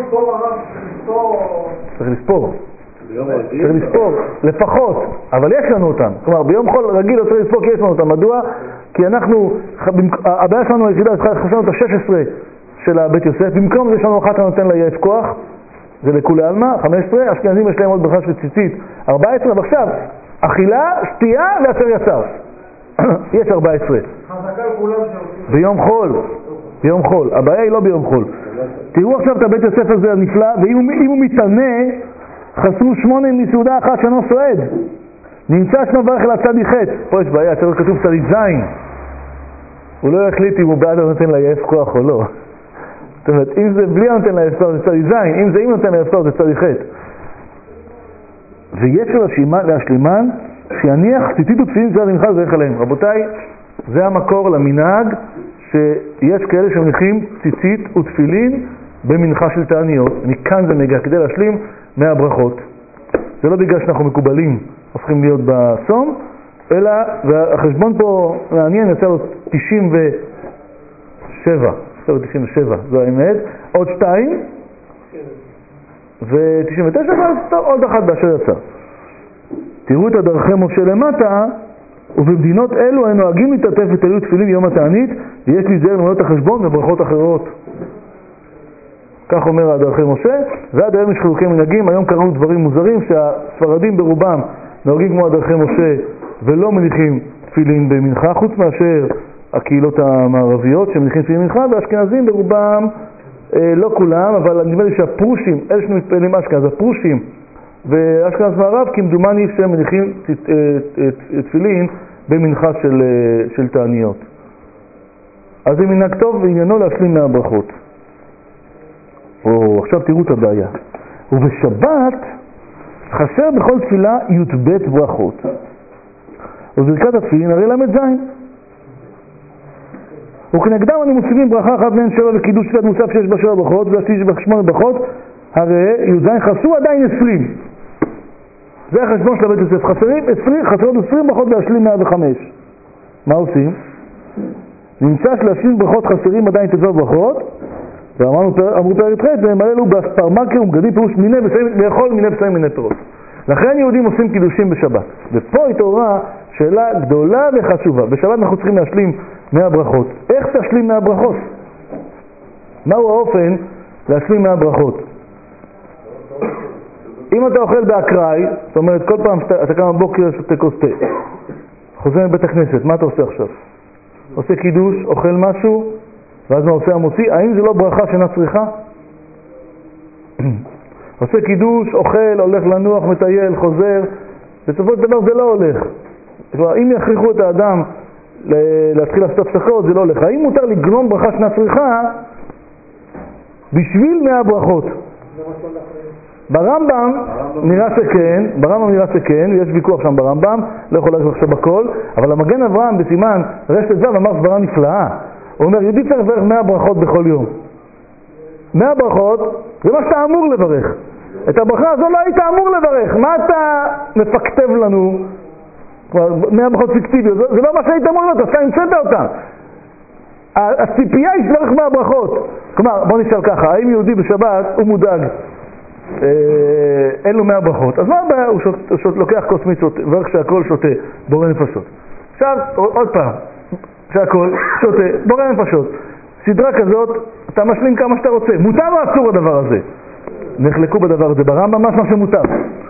צריך לספור. צריך לספור, לפחות, אבל יש לנו אותם. כלומר, ביום חול רגיל לא צריך לספור כי יש לנו אותם. מדוע? כי אנחנו, הבעיה שלנו היחידה, חשבנו את ה-שש עשרה של הבית יוסף, במקום זה יש לנו אחת הנותן לה יעץ כוח, זה לכולי עלמא, חמש עשרה, אשכנזים יש להם עוד ברכה של ציצית, ארבע עשרה, ועכשיו, אכילה, שתייה ואשר יצר. יש ארבע עשרה. ביום חול. ביום חול. הבעיה היא לא ביום חול. תראו עכשיו את הבית יוסף הזה הנפלא, ואם הוא מתענה, חסרו שמונה מסעודה אחת שאינו סועד. נמצא שנו ברך אל הצדי חטא. פה יש בעיה, צריך כתוב צדי זין. הוא לא החליט אם הוא בעד נותן לה יעץ כוח או לא. זאת אומרת, אם זה בלי נותן לה יעץ כוח זה צדי זין, אם זה אם נותן לה יעץ כוח זה צדי חטא. ויש לו להשלימן שיניח ציצית ותפילין זה המנחה זה איך עליהם. רבותיי, זה המקור למנהג שיש כאלה שמניחים ציצית ותפילין במנחה של תעניות. מכאן זה מגיע כדי להשלים מהברכות. זה לא בגלל שאנחנו מקובלים הופכים להיות בסום, אלא, והחשבון פה מעניין, יצא לו תשעים ושבע, יצא לו תשעים ושבע, זו האמת, עוד שתיים, ו-תשעים ותשע, ועוד אחת באשר יצא. תראו את הדרכי משה למטה, ובמדינות אלו הם נוהגים להתעטף ותלו תפילין יום התענית, ויש להיזהר למנות החשבון וברכות אחרות. כך אומר הדרכי משה, ועד היום יש חילוקי מנהגים. היום קראו דברים מוזרים שהספרדים ברובם נוהגים כמו הדרכי משה ולא מניחים תפילין במנחה, חוץ מאשר הקהילות המערביות שמניחים תפילין במנחה, והאשכנזים ברובם, אה, לא כולם, אבל נדמה לי שהפרושים, אלה שמתפעלים אשכנז, הפרושים ואשכנז מערב, כמדומני שהם מניחים תפילין במנחה של, של תעניות. אז זה מנהג טוב ועניינו להשלים מהברכות. או, עכשיו תראו את הבעיה. ובשבת חסר בכל תפילה י"ב ברכות. וברכת התפילין הרי למד זין. וכנגדם אנו מוסיפים ברכה אחת מהן שבע וקידוש תפילת מוסף שיש בה שבע ברכות והשלישי בה שמונה ברכות, הרי י"ז חסרו עדיין עשרים. זה החשבון של הבית יוסף. חסרים עשרים, חסרות עשרים ברכות להשלים מאה וחמש. מה עושים? נמצא שלושים ברכות חסרים עדיין תזו ברכות, ואמרו פרק ח' והם האלו בספרמרקר ומגדים פירוש מיני לאכול מיני בשרים מיני פירות. לכן יהודים עושים קידושים בשבת. ופה התעוררה שאלה גדולה וחשובה. בשבת אנחנו צריכים להשלים מאה ברכות. איך תשלים מאה ברכות? מהו האופן להשלים מאה ברכות? אם אתה אוכל באקראי, זאת אומרת כל פעם שאתה, אתה קם בבוקר שותה כוס תה, חוזר מבית הכנסת, מה אתה עושה עכשיו? עושה קידוש, אוכל משהו, ואז מה עושה המוציא? האם זה לא ברכה שאינה צריכה? עושה קידוש, אוכל, הולך לנוח, מטייל, חוזר, בסופו של דבר זה לא הולך. כלומר, אם יכריחו את האדם להתחיל לעשות הפסקות, זה לא הולך. האם מותר לגרום ברכה שאינה צריכה בשביל מאה ברכות? ברמב"ם נראה שכן, ברמב"ם נראה שכן, יש ויכוח שם ברמב"ם, לא יכול להגיד עכשיו בכל, אבל המגן אברהם בסימן רשת זו אמר סברה נפלאה. הוא אומר, יהודי צריך לברך מאה ברכות בכל יום. מאה ברכות זה מה שאתה אמור לברך. את הברכה הזו לא היית אמור לברך. מה אתה מפקטב לנו? מאה ברכות פיקטיביות, זה, זה לא מה שהיית אמור לברך, אתה המצאת אותם. הציפייה היא לברך מאה ברכות. כלומר, בוא נשאל ככה, האם יהודי בשבת הוא מודאג? אה, אין לו מאה ברכות. אז מה הבעיה? הוא שות, שות, לוקח כוס מיצות, ואיך שהכל שותה, בורא נפשות. עכשיו, עוד פעם. שהכל שותה, בורא נפשות. סדרה כזאת, אתה משלים כמה שאתה רוצה. מותר או אסור הדבר הזה? נחלקו בדבר הזה. ברמב"ם משמע שמותר.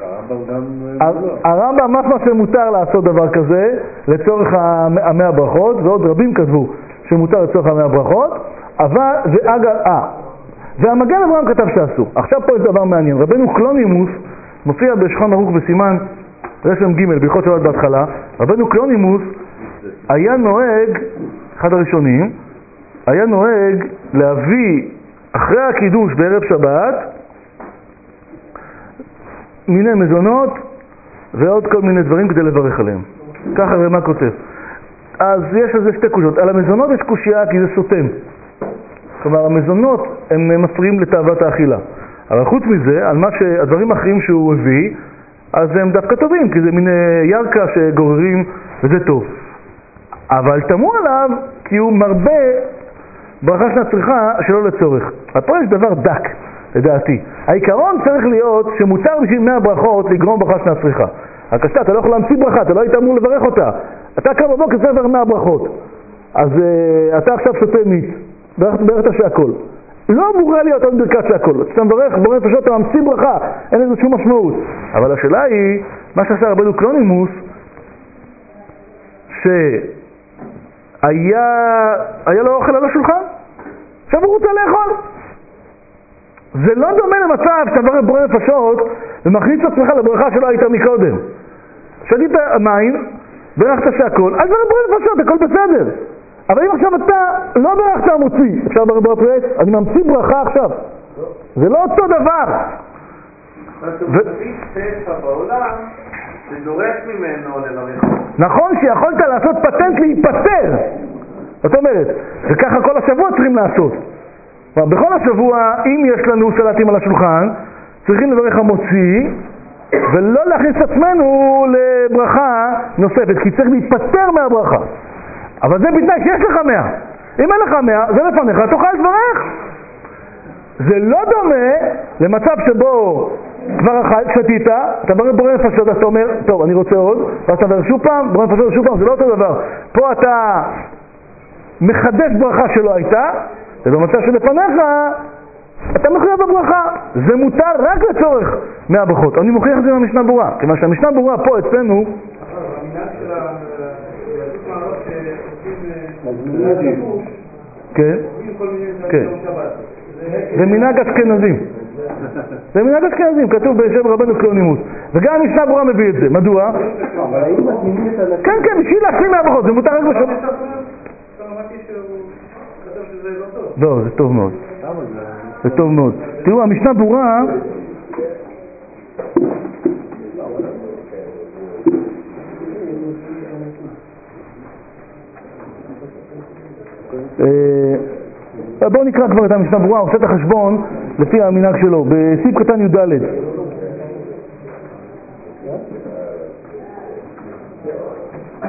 הרמב"ם משמע שמותר לעשות דבר כזה לצורך המאה ברכות, ועוד רבים כתבו שמותר לצורך המאה ברכות, אבל זה אגב, אה, והמגן אברהם כתב שאסור. עכשיו פה יש דבר מעניין. רבנו קלונימוס מופיע בשולחן ערוך בסימן רשם ג' בהלכות שבת בהתחלה. רבנו קלונימוס היה נוהג, אחד הראשונים, היה נוהג להביא אחרי הקידוש בערב שבת מיני מזונות ועוד כל מיני דברים כדי לברך עליהם. ככה רמה כותב. אז יש לזה שתי קושות. על המזונות יש קושייה כי זה סותם. כלומר, המזונות הם מפריעים לתאוות האכילה. אבל חוץ מזה, על מה שהדברים האחרים שהוא הביא, אז הם דווקא טובים, כי זה מין ירקה שגוררים וזה טוב. אבל תמו עליו כי הוא מרבה ברכה שנה צריכה שלא לצורך. פה יש דבר דק, לדעתי. העיקרון צריך להיות שמותר בשביל מאה ברכות לגרום ברכה שנה צריכה. הקשתה, אתה לא יכול להמציא ברכה, אתה לא היית אמור לברך אותה. אתה קם בבוקר צריך לברך מאה ברכות. אז uh, אתה עכשיו שותה מיץ, ברכת שהכל. לא אמורה להיות עוד ברכת שהכל. כשאתה מברך, בורא נפשות, אתה ממציא ברכה, אין לזה שום משמעות. אבל השאלה היא, מה שעשה רבנו קלונימוס, ש... היה, היה לו אוכל על השולחן, עכשיו הוא רוצה לאכול. זה לא דומה למצב שאתה מברך בורא נפשות ומכניס את עצמך לברכה שלא הייתה מקודם. שתית מים, ברכת שהכל, אז ברך בורא נפשות, הכל בסדר. אבל אם עכשיו אתה לא ברכת המוציא, אפשר לברך בורא פרס, אני ממציא ברכה עכשיו. זה לא אותו דבר. אתה מביא ספר בעולם שדורש ממנו לברך. נכון שיכולת לעשות פטנט להיפטר. זאת אומרת, וככה כל השבוע צריכים לעשות. בכל השבוע, אם יש לנו סלטים על השולחן, צריכים לברך המוציא, ולא להכניס את עצמנו לברכה נוספת, כי צריך להיפטר מהברכה. אבל זה בתנאי שיש לך מאה. אם אין לך מאה, זה לפניך, תוכל לברך. זה לא דומה למצב שבו כבר שתית, אתה ברך בורא נפשות, אז אתה אומר, טוב, אני רוצה עוד, ואז אתה ברך שוב פעם, בורא נפשות שוב פעם, זה לא אותו דבר. פה אתה מחדש ברכה שלא הייתה, ובמצב שלפניך, אתה מחויב בברכה. זה מותר רק לצורך מאה ברכות. אני מוכיח את זה מהמשנה ברורה, כיוון שהמשנה ברורה פה אצלנו... המנהג של היהדות מעלות שעושים קידוש, כן, כן. זה מנהג אשכנזים. זה מנהג אשכנזים, כתוב בשם רבנו קלונימוס. וגם המשנה ברורה מביא את זה. מדוע? כן, כן, בשביל להשלים מאה ברכות, זה מותר רק בשבת. לא, זה טוב מאוד. זה טוב מאוד. תראו, המשנה ברורה... בואו נקרא כבר את המשנה ברורה, עושה את החשבון לפי המנהג שלו, בסעיף קטן י"ד.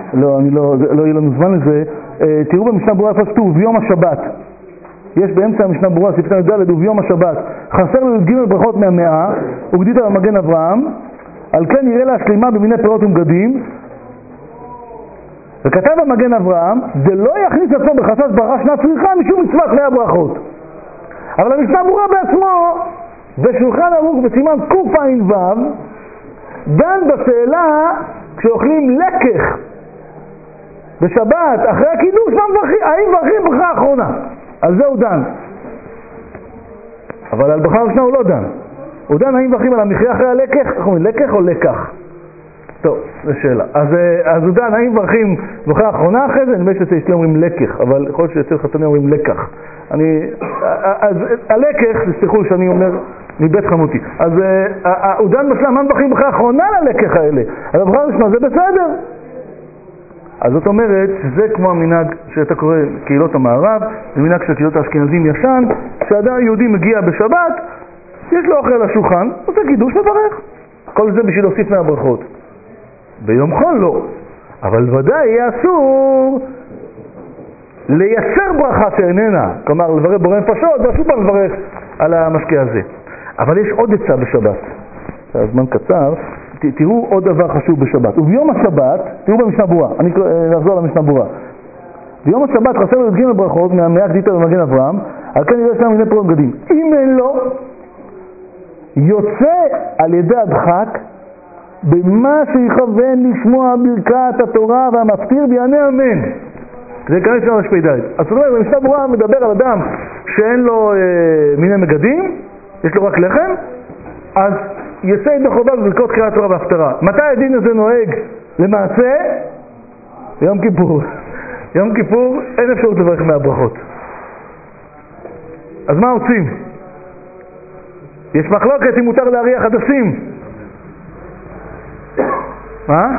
לא, אני לא, לא יהיה לנו זמן לזה. תראו במשנה ברורה איפה כתוב, ביום השבת. יש באמצע המשנה ברורה, ספר י"ד, וביום השבת. חסר לו ג' ברכות מהמאה, וגדית על מגן אברהם, על כן יראה לה השלימה במיני פירות ומגדים. וכתב המגן אברהם, זה לא יכניס עצמו בחשש ברכה שנת צריכה משום מצוות מאה ברכות. אבל המשנה ברורה בעצמו, בשולחן ערוך בסימן קע"ו, דן בשאלה כשאוכלים לקח בשבת אחרי הקידוש, האם מברכים ברכה אחרונה? על זה הוא דן. אבל על ברכה ראשונה הוא לא דן. הוא דן האם מברכים על המחיה אחרי הלקח, איך אומרים, לקח או לקח? טוב, זו שאלה. אז, אז הוא דן האם מברכים ברכה אחרונה אחרי זה, אני מבין שאצלי אומרים לקח, אבל יכול להיות שאצל חתני אומרים לקח. אני, אז הלקח, תסתכלו שאני אומר מבית חמותי. אז הוא דן בשאלה מה מברכים ברכה אחרונה ללקח האלה. על הברכה ראשונה זה בסדר. אז זאת אומרת שזה כמו המנהג שאתה קורא קהילות המערב, זה מנהג של קהילות האשכנזים ישן, כשאדם יהודי מגיע בשבת, יש לו אוכל על השולחן, עושה קידוש מברך. כל זה בשביל להוסיף מהברכות. ביום חול לא. אבל ודאי יהיה אסור לייצר ברכה שאיננה, כלומר לברך בורא נפשות, ועשו פעם לברך על המשקיע הזה. אבל יש עוד עצה בשבת. הזמן קצר. תראו עוד דבר חשוב בשבת. וביום השבת, תראו במשנה ברורה, אני נחזור למשנה ברורה. ביום השבת חסר לו ג' ברכות מהמאה גדיתא במגן אברהם, על כן יראה שם מיני פירות ומגדים. אם אין לו, יוצא על ידי הדחק במה שיכוון לשמוע ברכת התורה והמפטיר ויענה אמן. זה כאן יש לנו השפעי דעת. אז זאת אומרת, במשנה ברורה מדבר על אדם שאין לו אה, מיני מגדים, יש לו רק לחם, אז יצא ידי חובה בברכות קריאת תורה והפטרה. מתי הדין הזה נוהג? למעשה, יום כיפור. יום כיפור אין אפשרות לברך מהברכות. אז מה עושים? יש מחלוקת אם מותר להריח הדסים. מה?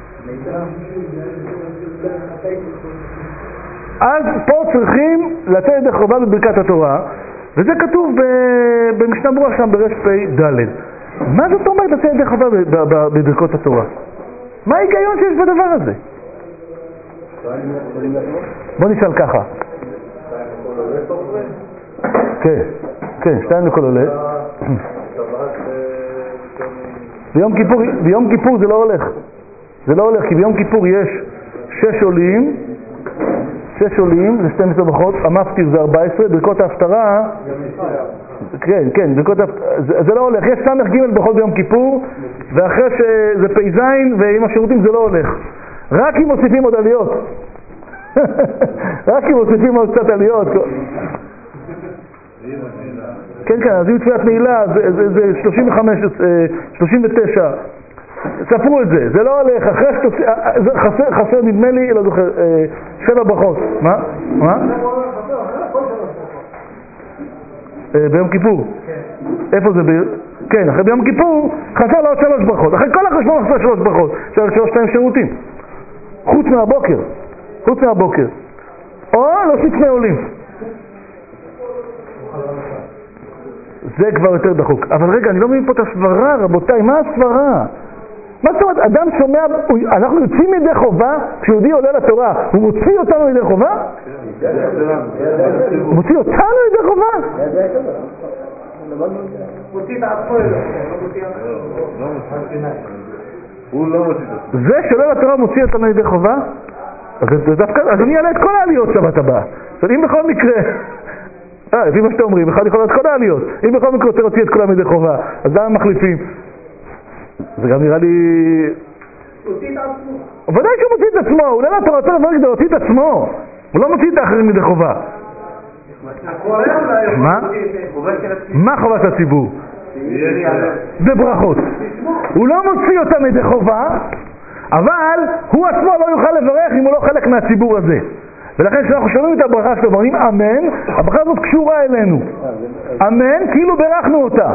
אז פה צריכים לצאת ידי חובה בברכת התורה, וזה כתוב במשנה ברורה שם ברש פי ד'. מה זאת אומרת לצאת ידי חובה בברכות התורה? מה ההיגיון שיש בדבר הזה? בוא נשאל ככה. כן, כן, שתיים לכל עולה. ביום כיפור, ביום כיפור זה לא הולך. זה לא הולך, כי ביום כיפור יש שש עולים, שש עולים, זה שתים עשרה ברכות, המפטיר זה ארבע עשרה, ברכות ההפטרה, כן, כן, ברכות ההפטרה, זה, זה לא הולך, יש סמך ג' ברכות ביום כיפור, ואחרי שזה פי זין, ועם השירותים זה לא הולך. רק אם מוסיפים עוד עליות. רק אם מוסיפים עוד קצת עליות. כן, כן, אז אם תפילת נעילה, זה, זה, זה שלושים וחמש, שלושים ותשע. ספרו את זה, זה לא הולך, אחרי שתוציא, חסר, חסר נדמה לי, לא זוכר, שבע ברכות. מה? מה? ביום כיפור. איפה זה? כן, אחרי ביום כיפור חסר לו עוד שלוש ברכות. אחרי כל החשבון חסר שלוש ברכות. שלוש שלוש שתיים שירותים. חוץ מהבוקר. חוץ מהבוקר. או להוסיף שני עולים. זה כבר יותר דחוק. אבל רגע, אני לא מבין פה את הסברה, רבותיי. מה הסברה? מה זאת אומרת? אדם שומע, אנחנו יוצאים ידי חובה, כשיהודי עולה לתורה, הוא מוציא אותנו ידי חובה? הוא מוציא אותנו ידי חובה? מוציא את עצמו ידי. הוא לא מוציא את עצמו. זה שעולה לתורה מוציא אותנו ידי חובה? אז אני אעלה את כל העליות שבת הבאה. אם בכל מקרה... אה, לפי מה שאתם אומרים, אחד יכול להיות כל העליות. אם בכל מקרה רוצה להוציא את כולם ידי חובה, אז למה מחליפים? זה גם נראה לי... מוציא את עצמו. ודאי שהוא מוציא את עצמו, הוא לא לתורה רוצה לבוא כדי להוציא את עצמו. הוא לא מוציא את האחרים ידי חובה. מה? מה חובת הציבור? זה ברכות. הוא לא מוציא אותם ידי חובה, אבל הוא עצמו לא יוכל לברך אם הוא לא חלק מהציבור הזה. ולכן כשאנחנו שומעים את הברכה שלו ואומרים אמן, הברכה הזאת קשורה אלינו. אמן, כאילו ברכנו אותה.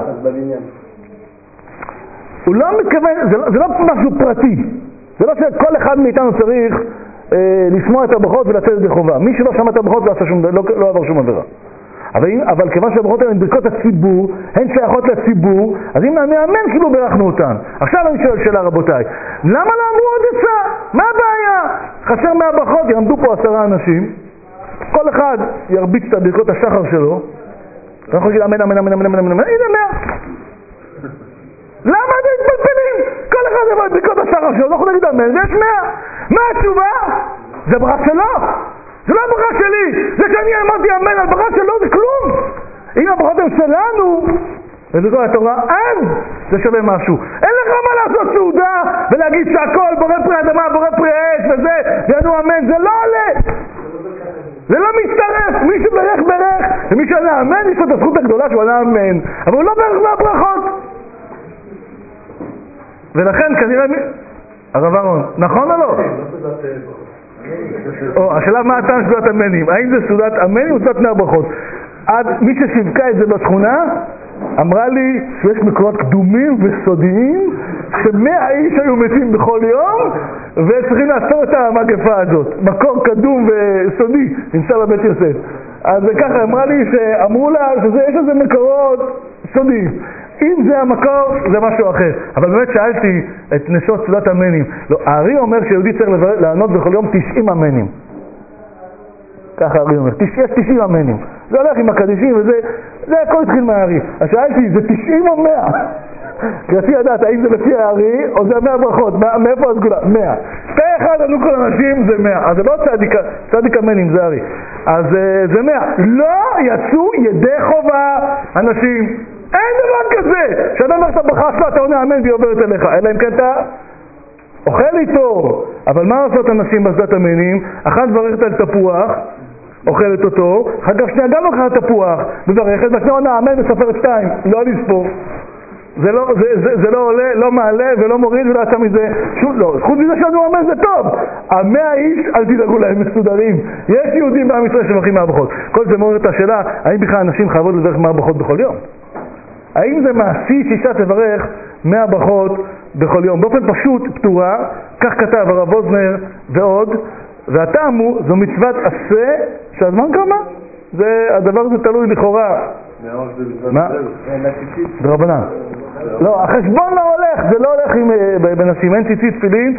הוא לא מתכוון, זה לא, זה לא משהו פרטי. זה לא שכל אחד מאיתנו צריך אה, לשמוע את הברכות ולצאת ידי חובה. מי שלא שמע את הברכות לא, שום, לא, לא עבר שום עבירה. אבל, אבל כיוון שהברכות האלה הן ברכות הציבור, הן שייכות לציבור, אז אם המאמן כאילו ברכנו אותן. עכשיו אני שואל שאלה רבותיי, למה לא אמרו עוד עצה? מה הבעיה? חסר מהברכות, יעמדו פה עשרה אנשים, כל אחד ירביץ את ברכות השחר שלו, ואנחנו נגיד אמן, אמן, אמן, אמן, אמן, אמן, אמן, הנה מאה. למה אתם מתפלפלים? כל אחד יבוא את ברכות השחר שלו, אנחנו נגיד אמן, ויש מאה. מה התשובה? זה ברכה שלו. זה לא הברכה שלי. זה שאני אמרתי אמן על ברכה שלו, זה כלום. אם הברכות הן שלנו, ובכל התורה, אז זה שווה משהו. אין לך מה לעשות סעודה ולהגיד שהכל בורא פרי אדמה, בורא פרי עץ וזה, ויענו אמן, זה לא עולה. זה לא מצטרף. מי שברך ברך, ומי שענה אמן, יש לו את הזכות הגדולה שהוא ענה אמן. אבל הוא לא ברך מהברכות. ולכן כנראה... הרב אהרון, נכון או לא? או, השאלה מה הטעם של סעודת אמנים? האם זה סעודת אמנים או סעודת מהברכות? עד מי ששיווקה את זה בשכונה אמרה לי שיש מקורות קדומים וסודיים שמאה איש היו מתים בכל יום וצריכים לעצור את המגפה הזאת. מקור קדום וסודי נמצא בבית יוסף. אז ככה אמרה לי שאמרו לה שיש איזה מקורות סודיים. אם זה המקור, זה משהו אחר. אבל באמת שאלתי את נשות סעודת אמנים. לא, הארי אומר שיהודי צריך לענות בכל יום תשעים אמנים. ככה הארי אומר, יש תשעים אמנים. זה הולך עם הקדישים וזה, זה הכל התחיל מהארי. אז שאלתי, זה תשעים או מאה? כי רציתי לדעת, האם זה לפי הארי או זה מאה ברכות? מאיפה הסגולה? מאה. פה אחד ענו כל אנשים זה מאה. אז זה לא צדיק, צדיק אמנים, זה הארי. אז זה מאה. לא יצאו ידי חובה אנשים. אין דבר כזה! שאתה אומר את הברכה שלו, אתה עונה אמן והיא עוברת אליך. אלא אם כן אתה אוכל איתו. אבל מה עושות אנשים בסעודת אמנים? אחת מברכת על תפוח, אוכלת אותו, אחר כך שנייה גם אוכלת תפוח, מברכת, והשנייה עונה אמן וספרת שתיים. לא לספור. זה לא, זה, זה, זה לא עולה, לא מעלה ולא מוריד ולא יצא מזה. שוב, לא, זכות מזה שאנו אמן זה טוב. המאה איש, אל תדאגו להם מסודרים. יש יהודים בעם ישראל שמברכים מהברכות. כל זה מעורר את השאלה, האם בכלל אנשים חייבות לברך מהברכות בכל יום? האם זה מעשי שאישה תברך מאה ברכות בכל יום? באופן פשוט, פתורה, כך כתב הרב אוזנר ועוד, והטעם הוא, זו מצוות עשה שהזמן כמה? זה, הדבר הזה תלוי לכאורה. מה? ברבנן. לא, החשבון לא הולך, זה לא הולך עם בנשים, אין ציצית תפילין,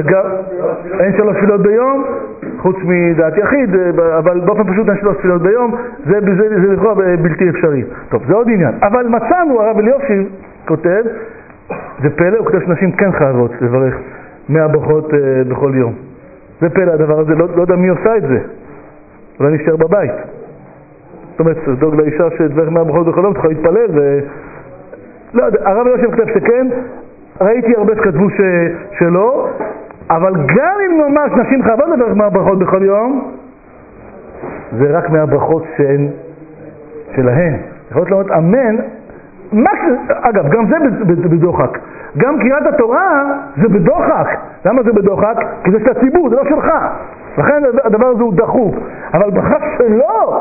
אין שלוש תפילות ביום, חוץ מדעת יחיד, אבל באופן פשוט אין שלוש תפילות ביום, זה לכאורה בלתי אפשרי. טוב, זה עוד עניין. אבל מצאנו, הרב אלישיב כותב, זה פלא, הוא כותב שנשים כן חייבות לברך מאה ברכות בכל יום. זה פלא הדבר הזה, לא יודע מי עושה את זה, אולי נשאר בבית. זאת אומרת, דוג לאישה שתברך מאה ברכות בכל יום, תוכל להתפלל ו... לא יודע, הרב אלישיב כתב שכן, ראיתי הרבה שכתבו ש... שלא, אבל גם אם ממש נשים חייבות לברך מאה ברכות בכל יום, זה רק מאה ברכות שהן שלהן. יכולות לומר אמן, מקס... אגב, גם זה בדוחק. גם קריאת התורה זה בדוחק. למה זה בדוחק? כי זה של הציבור, זה לא שלך. לכן הדבר הזה הוא דחוף. אבל ברכה שלו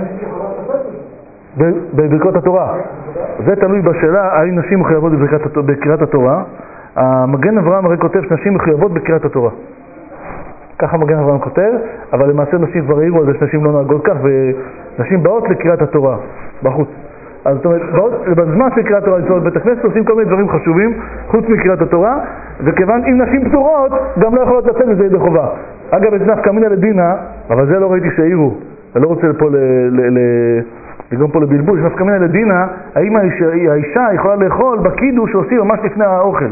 בברכות התורה. זה תלוי בשאלה האם נשים מחויבות בקריאת התורה. המגן אברהם הרי כותב שנשים מחויבות בקריאת התורה. ככה מגן אברהם כותב, אבל למעשה נשים כבר העירו על זה שנשים לא נהגות כך, ונשים באות לקריאת התורה בחוץ. אז זאת אומרת, בזמן של קריאת התורה לצורך בית הכנסת עושים כל מיני דברים חשובים חוץ מקריאת התורה, וכיוון אם נשים פטורות גם לא יכולות לצאת לזה ידי חובה. אגב, את נפקא מינה לדינה, אבל זה לא ראיתי שהעירו, אני לא רוצה פה לגרום פה לבלבול, נפקא מינה לדינה, האם האישה יכולה לאכול בקידוש שעושים ממש לפני האוכל.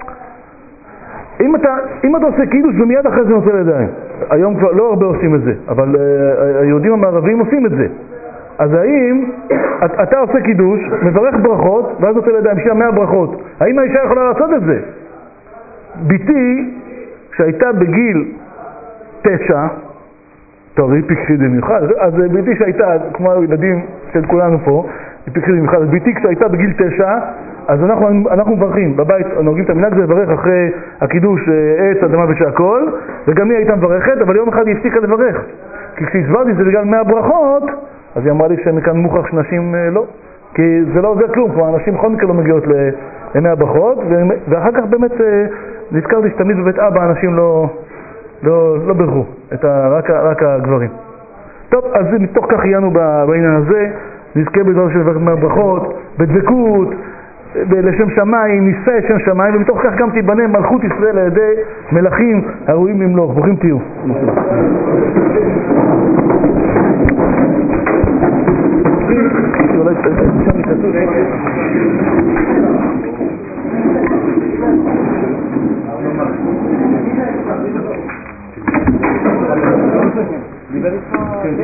אם אתה, אם אתה עושה קידוש ומיד אחרי זה נושא לידיים, היום כבר לא הרבה עושים את זה, אבל uh, היהודים המערבים עושים את זה. אז האם אתה עושה קידוש, מברך ברכות, ואז נושא לידיים, שיהיה מאה ברכות, האם האישה יכולה לעשות את זה? ביתי, שהייתה בגיל תשע, טוב, היא פיקחית במיוחד, אז ביתי שהייתה, כמו הילדים של כולנו פה, היא פיקחית במיוחד, אז ביתי כשהייתה בגיל תשע, אז אנחנו, אנחנו מברכים, בבית נוהגים את המנהג זה לברך אחרי הקידוש עץ, אדמה ושהכל, וגם היא הייתה מברכת, אבל יום אחד היא הפסיקה לברך. כי כשהסברתי זה בגלל מאה ברכות, אז היא אמרה לי שמכאן מוכרח שנשים לא. כי זה לא עוזר כלום, כבר אנשים בכל מקרה לא מגיעות למאה ברכות, ואחר כך באמת נזכרתי שתמיד בבית אבא אנשים לא, לא, לא ברכו, את ה, רק, רק הגברים. טוב, אז מתוך כך עיינו בעניין הזה, נזכה בדבר של ברכות, בדבקות, לשם שמיים, נישא את שם שמיים, ומתוך כך גם תיבנה מלכות ישראל על ידי מלכים הראויים למלוך. ברוכים תהיו. אולי שם נכנסו דיבר איתך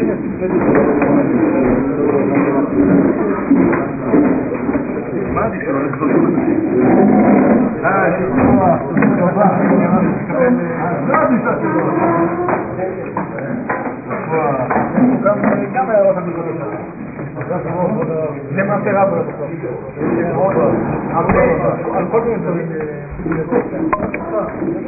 מה עדיף שלא לגברים? אה, יש טובה, טובה לא עדיף שלא גם הערות המגודות זה מעשה רב על כל מיני דברים